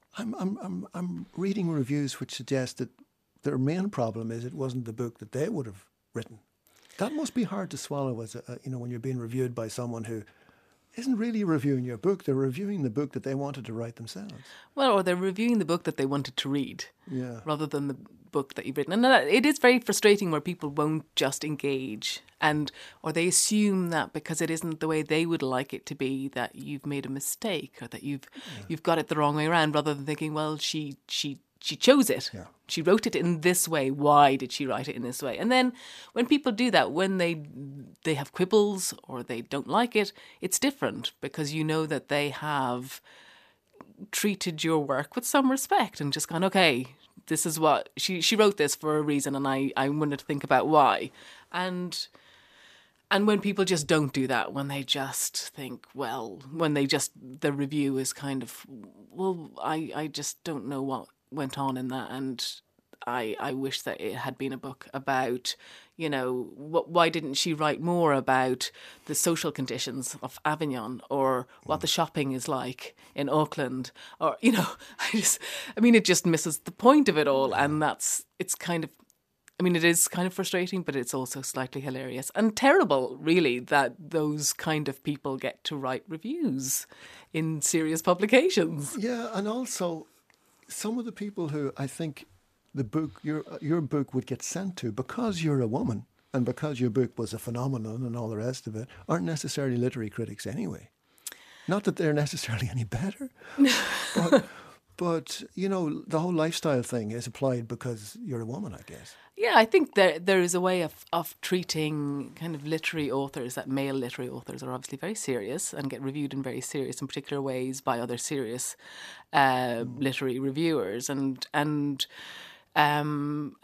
I'm reading reviews which suggest that their main problem is it wasn't the book that they would have written. That must be hard to swallow as when you're being reviewed by someone who isn't really reviewing your book. They're reviewing the book that they wanted to write themselves. Well, or they're reviewing the book that they wanted to read, rather than the book that you've written. And it is very frustrating where people won't just engage, or they assume that because it isn't the way they would like it to be, that you've made a mistake or that you've got it the wrong way around, rather than thinking, well, she chose it. Yeah. She wrote it in this way. Why did she write it in this way? And then when people do that, when they have quibbles or they don't like it, it's different because you know that they have treated your work with some respect and just gone, okay, this is what she wrote this for a reason, and I wanted to think about why. And when people just don't do that, when they just think, the review is kind of, well, I just don't know what went on in that, and I wish that it had been a book about, why didn't she write more about the social conditions of Avignon or what the shopping is like in Auckland, or it just misses the point of it all, and it is kind of frustrating, but it's also slightly hilarious and terrible, really, that those kind of people get to write reviews in serious publications. Yeah, and also some of the people who I think the book, your book would get sent to because you're a woman and because your book was a phenomenon and all the rest of it, aren't necessarily literary critics anyway. Not that they're necessarily any better, but the whole lifestyle thing is applied because you're a woman, I guess. Yeah, I think there is a way of treating kind of literary authors, that male literary authors are obviously very serious and get reviewed in very serious and particular ways by other serious literary reviewers, and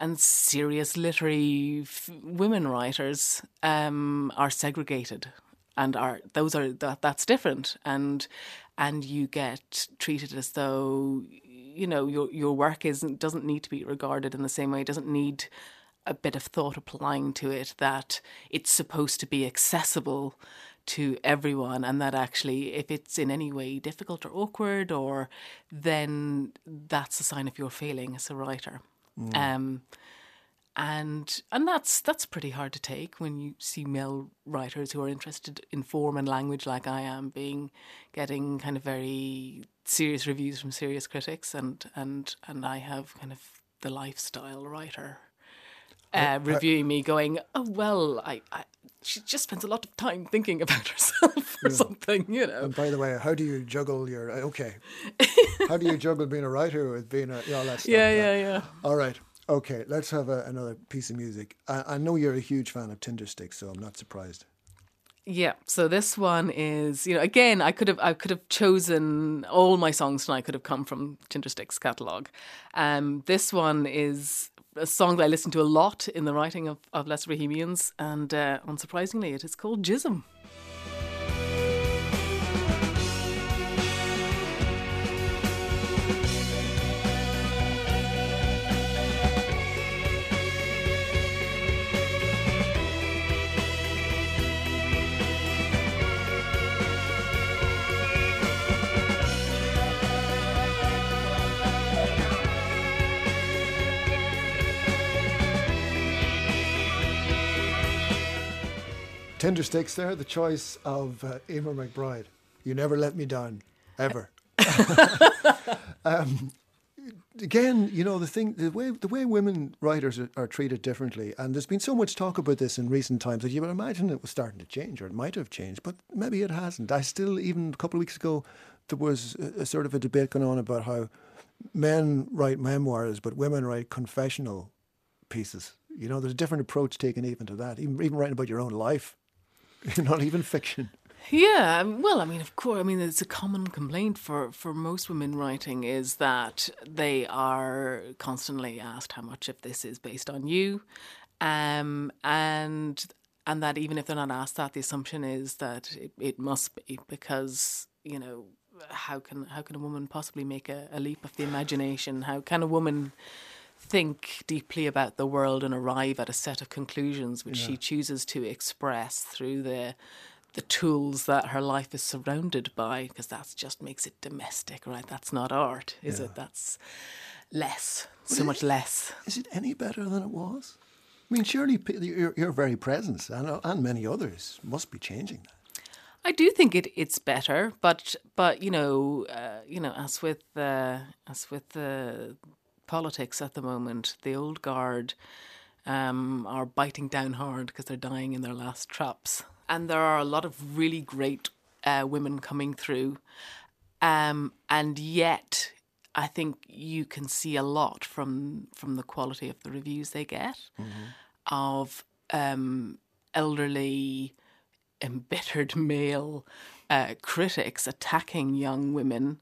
serious literary women writers are segregated that's different, and you get treated as though, you know, your work doesn't need to be regarded in the same way. It doesn't need a bit of thought applying to it, that it's supposed to be accessible to everyone, and that actually if it's in any way difficult or awkward, or then that's a sign of your failing as a writer. And that's pretty hard to take when you see male writers who are interested in form and language like I am getting kind of very serious reviews from serious critics, and I have kind of the lifestyle writer reviewing me going, oh well, she just spends a lot of time thinking about herself or something, you know. And by the way, how do you juggle how do you juggle being a writer with being all that stuff? Yeah. All right. Okay, let's have another piece of music. I know you're a huge fan of Tindersticks, so I'm not surprised. Yeah, so this one is, you know, again, I could have chosen all my songs tonight could have come from Tindersticks' catalogue. This one is a song that I listen to a lot in the writing of Lesser Bohemians, and unsurprisingly, it is called Jism. Tindersticks there, the choice of Emer McBride. You never let me down, ever. Again, you know, the way women writers are treated differently, and there's been so much talk about this in recent times that you would imagine it was starting to change, or it might have changed, but maybe it hasn't. I still, even a couple of weeks ago, there was a sort of a debate going on about how men write memoirs, but women write confessional pieces. You know, there's a different approach taken even to that, even writing about your own life. Not even fiction. Yeah, well, I mean, of course, I mean, it's a common complaint for most women writing is that they are constantly asked how much of this is based on you, and that even if they're not asked that, the assumption is that it must be, because, you know, how can a woman possibly make a leap of the imagination? How can a woman think deeply about the world and arrive at a set of conclusions which she chooses to express through the tools that her life is surrounded by? Because that just makes it domestic, right? That's not art, is it? That's less, so much less. Is it any better than it was? I mean, surely your very presence and many others must be changing that. I do think it's better, but you know, as with the politics at the moment, the old guard are biting down hard because they're dying in their last traps, and there are a lot of really great women coming through, and yet I think you can see a lot from the quality of the reviews they get, of elderly, embittered male critics attacking young women.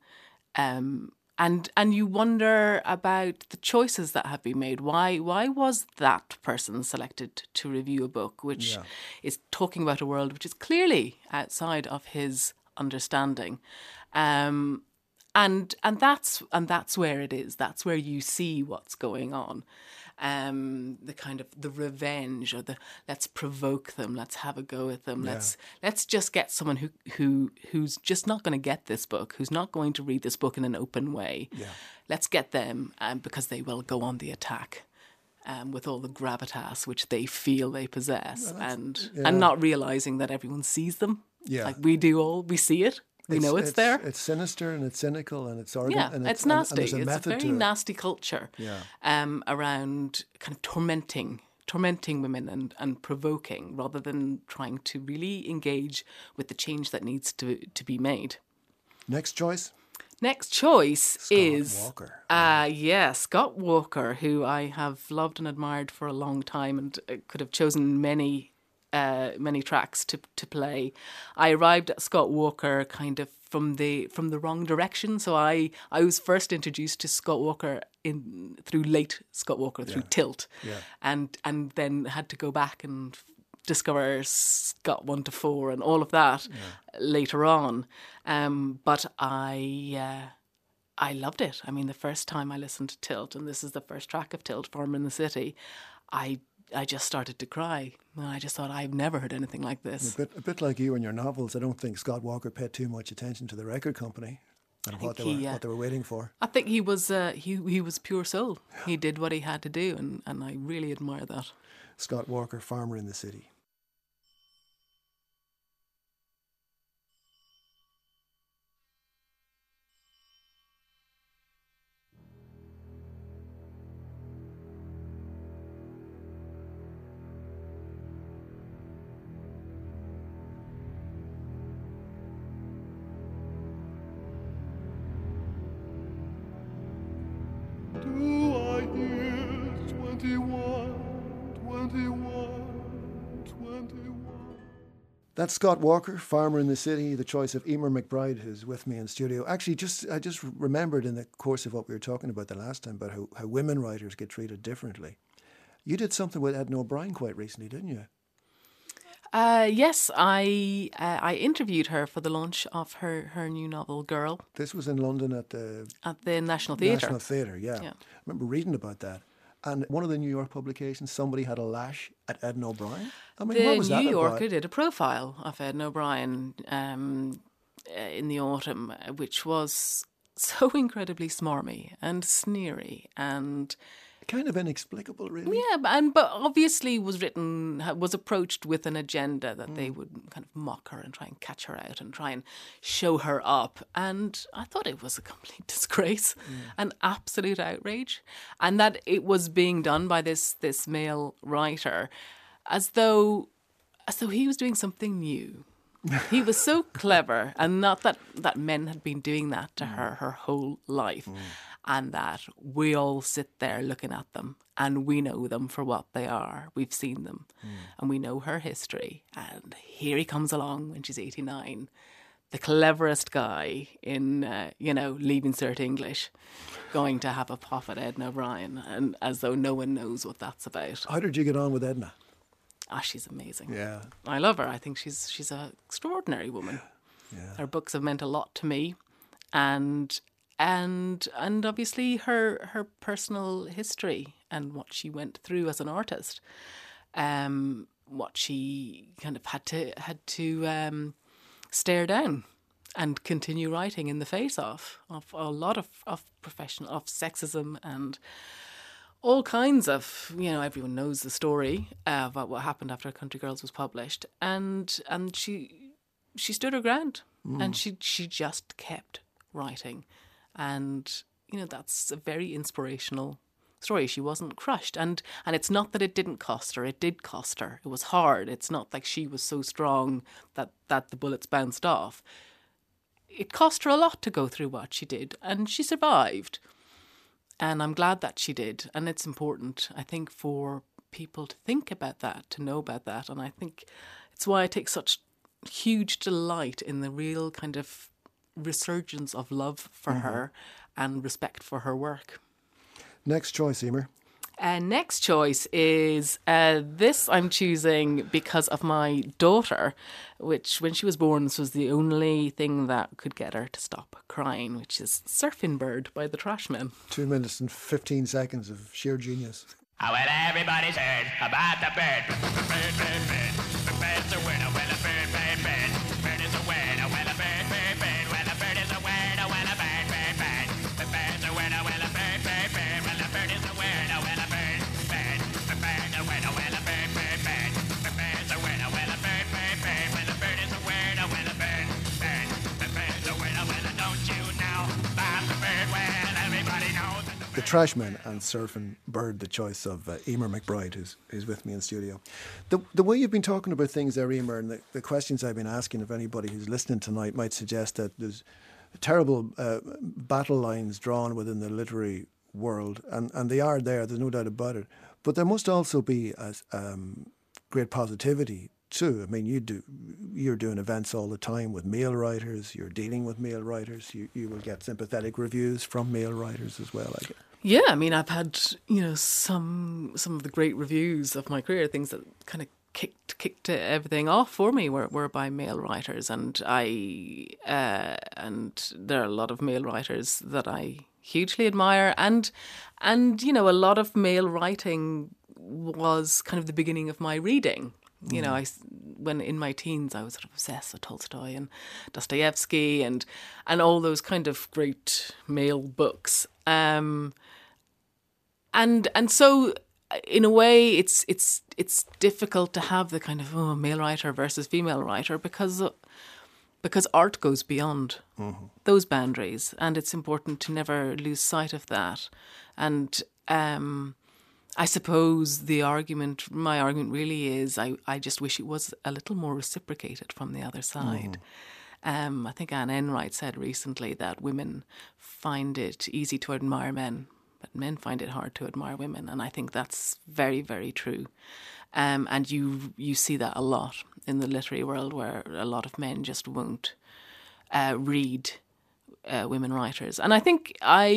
And you wonder about the choices that have been made. Why was that person selected to review a book which is talking about a world which is clearly outside of his understanding? And that's where it is. That's where you see what's going on. The kind of the revenge, or the let's provoke them, let's have a go at them, let's just get someone who's just not going to get this book, who's not going to read this book in an open way. Let's get them, because they will go on the attack with all the gravitas which they feel they possess, and not realising that everyone sees them. Like we see it. We know it's there. It's sinister and it's cynical and it's and it's nasty. And it's a very nasty culture around kind of tormenting women and provoking, rather than trying to really engage with the change that needs to be made. Next choice is Scott Walker. Scott Walker, who I have loved and admired for a long time, and could have chosen many tracks to play. I arrived at Scott Walker kind of from the wrong direction. So I was first introduced to Scott Walker through late Scott Walker, through Tilt, and then had to go back and discover Scott 1 to 4 and all of that later on. But I loved it. I mean, the first time I listened to Tilt, and this is the first track of Tilt, Farmer in the City, I just started to cry. And I just thought, I've never heard anything like this. A bit like you and your novels. I don't think Scott Walker paid too much attention to the record company and what they were waiting for. I think he was he was pure soul. He did what he had to do, and I really admire that. Scott Walker, Farmer in the City. Do I hear 21, 21, 21? That's Scott Walker, Farmer in the City, the choice of Emer McBride, who's with me in studio. Actually, I just remembered in the course of what we were talking about the last time about how women writers get treated differently. You did something with Edna O'Brien quite recently, didn't you? Yes, I interviewed her for the launch of her new novel, Girl. This was in London at the National Theatre. National Theatre, yeah. I remember reading about that. And one of the New York publications, somebody had a lash at Edna O'Brien. I mean, what was The that New about? Yorker did a profile of Edna O'Brien in the autumn, which was so incredibly smarmy and sneery and Kind of inexplicable, really. yeah, but obviously was approached with an agenda that they would kind of mock her and try and catch her out and try and show her up. And I thought it was a complete disgrace, an absolute outrage, and that it was being done by this male writer, as though he was doing something new. He was so clever, and not that men had been doing that to her whole life. And that we all sit there looking at them and we know them for what they are. We've seen them and we know her history. And here he comes along when she's 89, the cleverest guy in, Leaving Cert English, going to have a pop at Edna O'Brien, and as though no one knows what that's about. How did you get on with Edna? She's amazing. Yeah. I love her. I think she's an extraordinary woman. Yeah. Her books have meant a lot to me. And obviously her personal history and what she went through as an artist, what she kind of had to stare down and continue writing in the face of a lot of sexism and all kinds of, everyone knows the story about what happened after Country Girls was published, and she stood her ground and she just kept writing. And, that's a very inspirational story. She wasn't crushed. And it's not that it didn't cost her. It did cost her. It was hard. It's not like she was so strong that the bullets bounced off. It cost her a lot to go through what she did. And she survived. And I'm glad that she did. And it's important, I think, for people to think about that, to know about that. And I think it's why I take such huge delight in the real kind of resurgence of love for her and respect for her work. Next choice, Emer. Next choice is this I'm choosing because of my daughter, which when she was born, this was the only thing that could get her to stop crying, which is Surfing Bird by the Trashmen. 2 minutes and 15 seconds of sheer genius. Oh, well, everybody's heard about the bird. Bird, bird, bird. The bird's a winner, well, a bird, bird, bird. Bird is a winner, well, a bird, bird, bird. Well, a bird is a winner, well, a bird, bird, bird. The bird's a winner, well, a bird, bird, bird. Well, a bird is a winner, well, a bird, bird. The bird's a winner, well, a bird, bird, bird. The bird's a winner, well, a bird, bird, bird. Well, the bird is a winner, well, a bird, bird. The bird's a winner, well, don't you know about the bird? Well, everybody knows that The Trashmen and Surfing Bird, the choice of Emer McBride, who's with me in studio. The way you've been talking about things there, Emer, and the questions I've been asking, if anybody who's listening tonight might suggest that there's terrible battle lines drawn within the literary world, and they are there's no doubt about it. But there must also be great positivity too. I mean, you're doing events all the time with male writers. You're dealing with male writers. You will get sympathetic reviews from male writers as well, I guess. Yeah, I mean, I've had, some of the great reviews of my career, things that kind of kicked everything off for me were by male writers, and and there are a lot of male writers that I hugely admire, and you know, a lot of male writing was kind of the beginning of my reading. You know, when in my teens, I was sort of obsessed with Tolstoy and Dostoevsky and all those kind of great male books. And so, in a way, it's difficult to have the kind of male writer versus female writer because art goes beyond those boundaries, and it's important to never lose sight of that. And I suppose my argument really is I just wish it was a little more reciprocated from the other side. I think Anne Enright said recently that women find it easy to admire men, but men find it hard to admire women. And I think that's very, very true. And you see that a lot in the literary world, where a lot of men just won't read women writers. And I think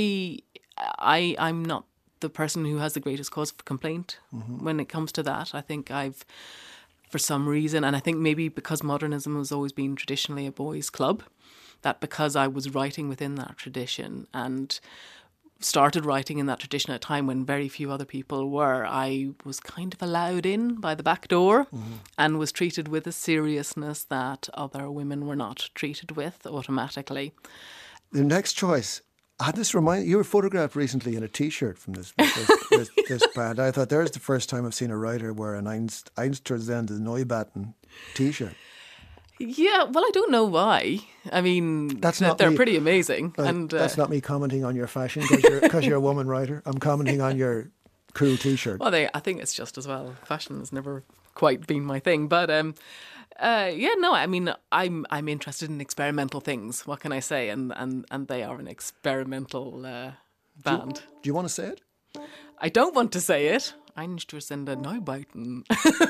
I'm not the person who has the greatest cause for complaint when it comes to that. I think I've, for some reason, and I think maybe because modernism has always been traditionally a boys' club, that because I was writing within that tradition and started writing in that tradition at a time when very few other people were, I was kind of allowed in by the back door and was treated with a seriousness that other women were not treated with automatically. The next choice, I had this you were photographed recently in a T-shirt from this band. I thought there's the first time I've seen a writer wear an Einstürzende Neubauten T-shirt. Yeah, well, I don't know why. I mean, they're pretty amazing. And that's not me commenting on your fashion because you're a woman writer. I'm commenting on your cool T-shirt. Well, I think it's just as well. Fashion has never quite been my thing, but I mean, I'm interested in experimental things. What can I say? And they are an experimental band. Do you want to say it? I don't want to say it. Einstürzende Neubauten.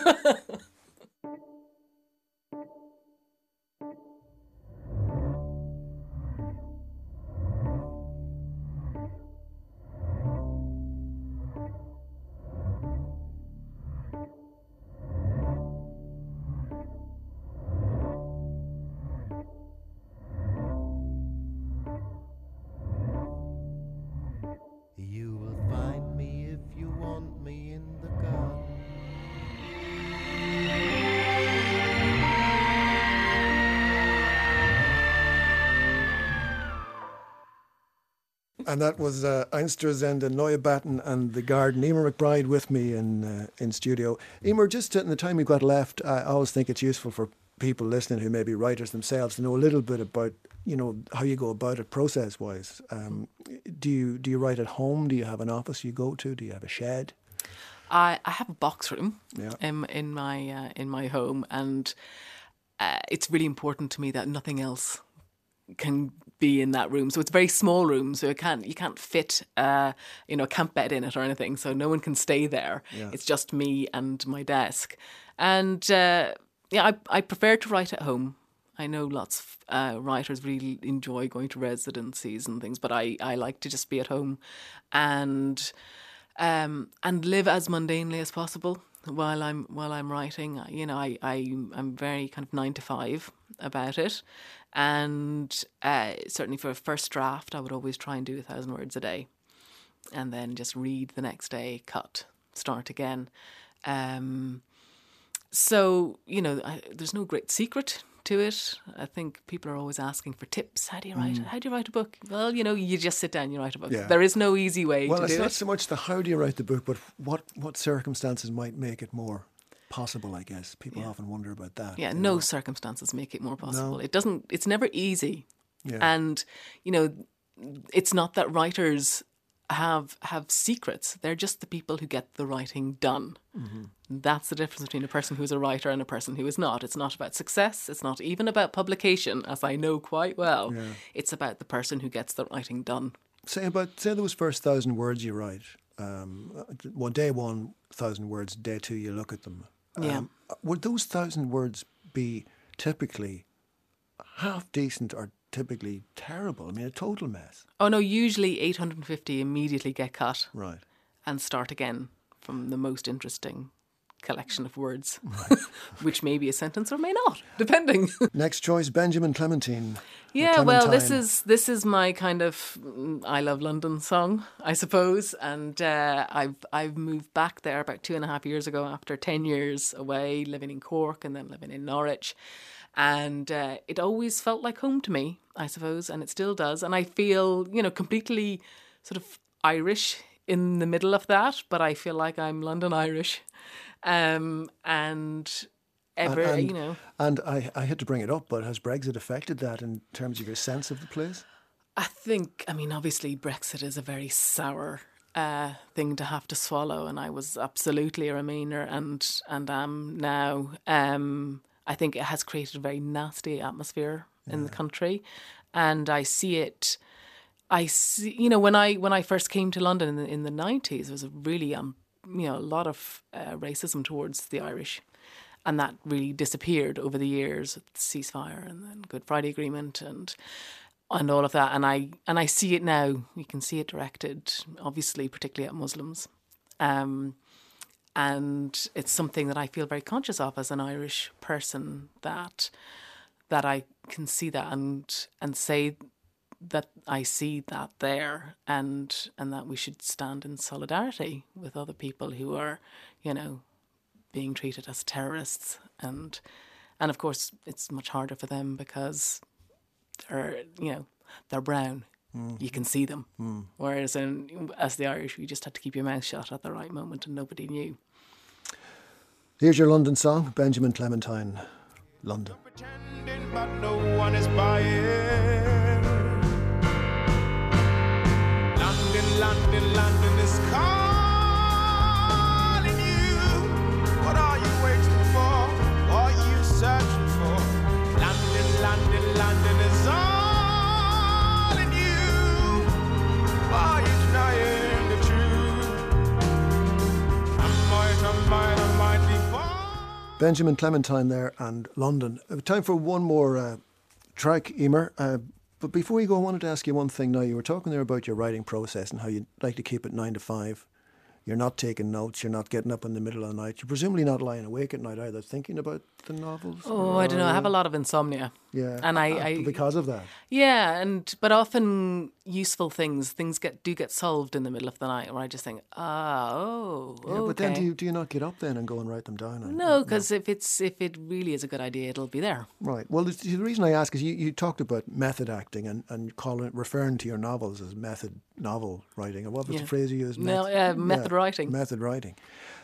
You will find me if you want me in the garden. And that was Einstürzende Neubauten and the Garden. Emer McBride with me in studio. Emer, just in the time we've got left, I always think it's useful for people listening who may be writers themselves to know a little bit about, you know, how you go about it process-wise. Do you write at home? Do you have an office you go to? Do you have a shed? I have a box room in my home, and it's really important to me that nothing else can be in that room. So it's a very small room, so you can't fit a camp bed in it or anything. So no one can stay there. Yeah. It's just me and my desk, and I prefer to write at home. I know lots of writers really enjoy going to residencies and things, but I like to just be at home and live as mundanely as possible while I'm writing. You know, I'm very kind of 9 to 5 about it, and certainly for a first draft, I would always try and do 1,000 words a day, and then just read the next day, cut, start again. So, you know, there's no great secret to it. I think people are always asking for tips. How do you write? How do you write a book? Well, you know, you just sit down, you write a book. Yeah. There is no easy way to do it. Well, it's not so much the how do you write the book, but what circumstances might make it more possible, I guess. People often wonder about that. Yeah, no circumstances make it more possible. No. It's never easy. Yeah. And, you know, it's not that writers have secrets. They're just the people who get the writing done. Mm-hmm. That's the difference between a person who's a writer and a person who is not. It's not about success. It's not even about publication, as I know quite well. Yeah. It's about the person who gets the writing done. Say those first 1,000 words you write. Day 1,000 words, day 2 you look at them. Would those 1,000 words be typically half decent or typically terrible? I mean, a total mess. Oh no, usually 850 immediately get cut. Right. And start again from the most interesting collection of words, which may be a sentence or may not, depending. Next choice, Benjamin Clementine. Yeah, well, this Clementine. is my kind of I Love London song, I suppose, and I've moved back there about 2.5 years ago after 10 years away, living in Cork and then living in Norwich, and it always felt like home to me, I suppose, and it still does, and I feel, you know, completely sort of Irish in the middle of that, but I feel like I'm London Irish, and you know. And I had to bring it up, but has Brexit affected that in terms of your sense of the place? I think, I mean, obviously Brexit is a very sour thing to have to swallow, and I was absolutely a Remainer and am now. I think it has created a very nasty atmosphere in the country, and I see it. I see, you know, when I first came to London in the 90s, there was a really, you know, a lot of racism towards the Irish. And that really disappeared over the years with the ceasefire and then Good Friday Agreement and all of that. And I see it now. You can see it directed, obviously, particularly at Muslims. And it's something that I feel very conscious of as an Irish person, that I can see that and say that I see that there, and that we should stand in solidarity with other people who are, you know, being treated as terrorists, and of course it's much harder for them because they're brown. You can see them. Whereas as the Irish, you just had to keep your mouth shut at the right moment and nobody knew. Here's your London song, Benjamin Clementine, London. Pretending, but no one is buying. London, London is calling you. What are you waiting for? What are you searching for? London, London is all in you. Why are you denying the truth? I might be far. Benjamin Clementine there and London. Time for one more track, Emer. But before you go, I wanted to ask you one thing now. You were talking there about your writing process and how you like to keep it 9 to 5. You're not taking notes. You're not getting up in the middle of the night. You're presumably not lying awake at night either, thinking about the novels. Oh, I don't know. I have a lot of insomnia. Yeah, and I because of that. Yeah, but often useful things get solved in the middle of the night, where I just think, But then do you not get up then and go and write them down? No, because if it really is a good idea, it'll be there. Right. Well, the reason I ask is you talked about method acting and referring to your novels as method novel writing. And what was the phrase you used? Method writing. Method writing.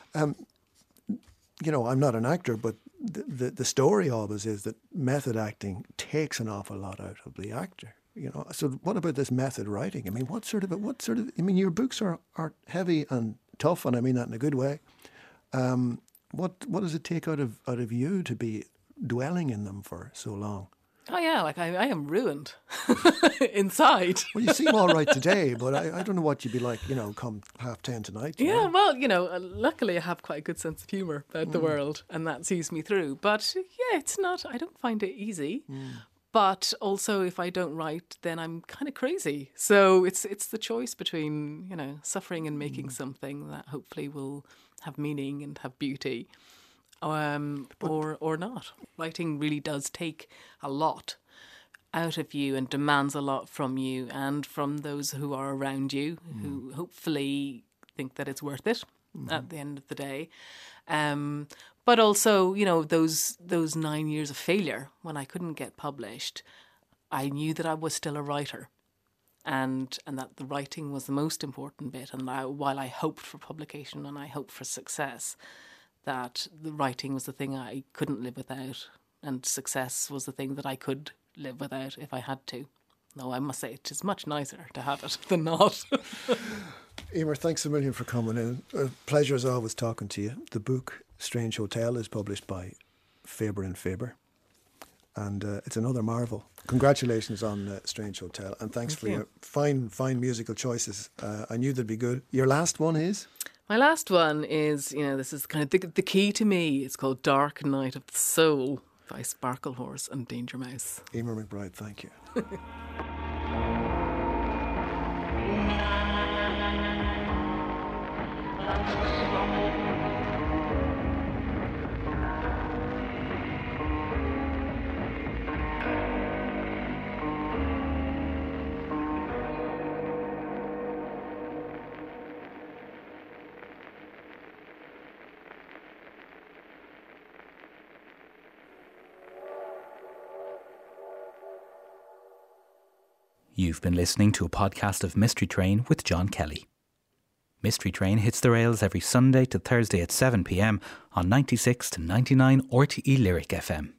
You know, I'm not an actor, but the story always is that method acting takes an awful lot out of the actor. You know, so what about this method writing? I mean, what sort of? I mean, your books are heavy and tough, and I mean that in a good way. What does it take out of you to be dwelling in them for so long? Oh yeah, like I am ruined inside. Well, you seem all right today, but I don't know what you'd be like, you know, come 10:30 tonight. Yeah, well, you know, luckily I have quite a good sense of humour about the world, and that sees me through. But yeah, it's not. I don't find it easy. But also, if I don't write, then I'm kind of crazy. So it's the choice between, you know, suffering and making something that hopefully will have meaning and have beauty. Or not. Writing really does take a lot out of you and demands a lot from you and from those who are around you, who hopefully think that it's worth it at the end of the day. But also, you know, those 9 years of failure when I couldn't get published, I knew that I was still a writer. And that the writing was the most important bit. And while I hoped for publication and I hoped for success, that the writing was the thing I couldn't live without, and success was the thing that I could live without if I had to. No, I must say it is much nicer to have it than not. Emer, thanks a million for coming in. A pleasure as always talking to you. The book Strange Hotel is published by Faber and Faber, and it's another marvel. Congratulations on Strange Hotel, and thanks for your fine musical choices. I knew they'd be good. Your last one is? My last one is, you know, this is kind of the key to me. It's called Dark Night of the Soul by Sparkle Horse and Danger Mouse. Emer McBride, thank you. You've been listening to a podcast of Mystery Train with John Kelly. Mystery Train hits the rails every Sunday to Thursday at 7 p.m. on 96 to 99 RTE Lyric FM.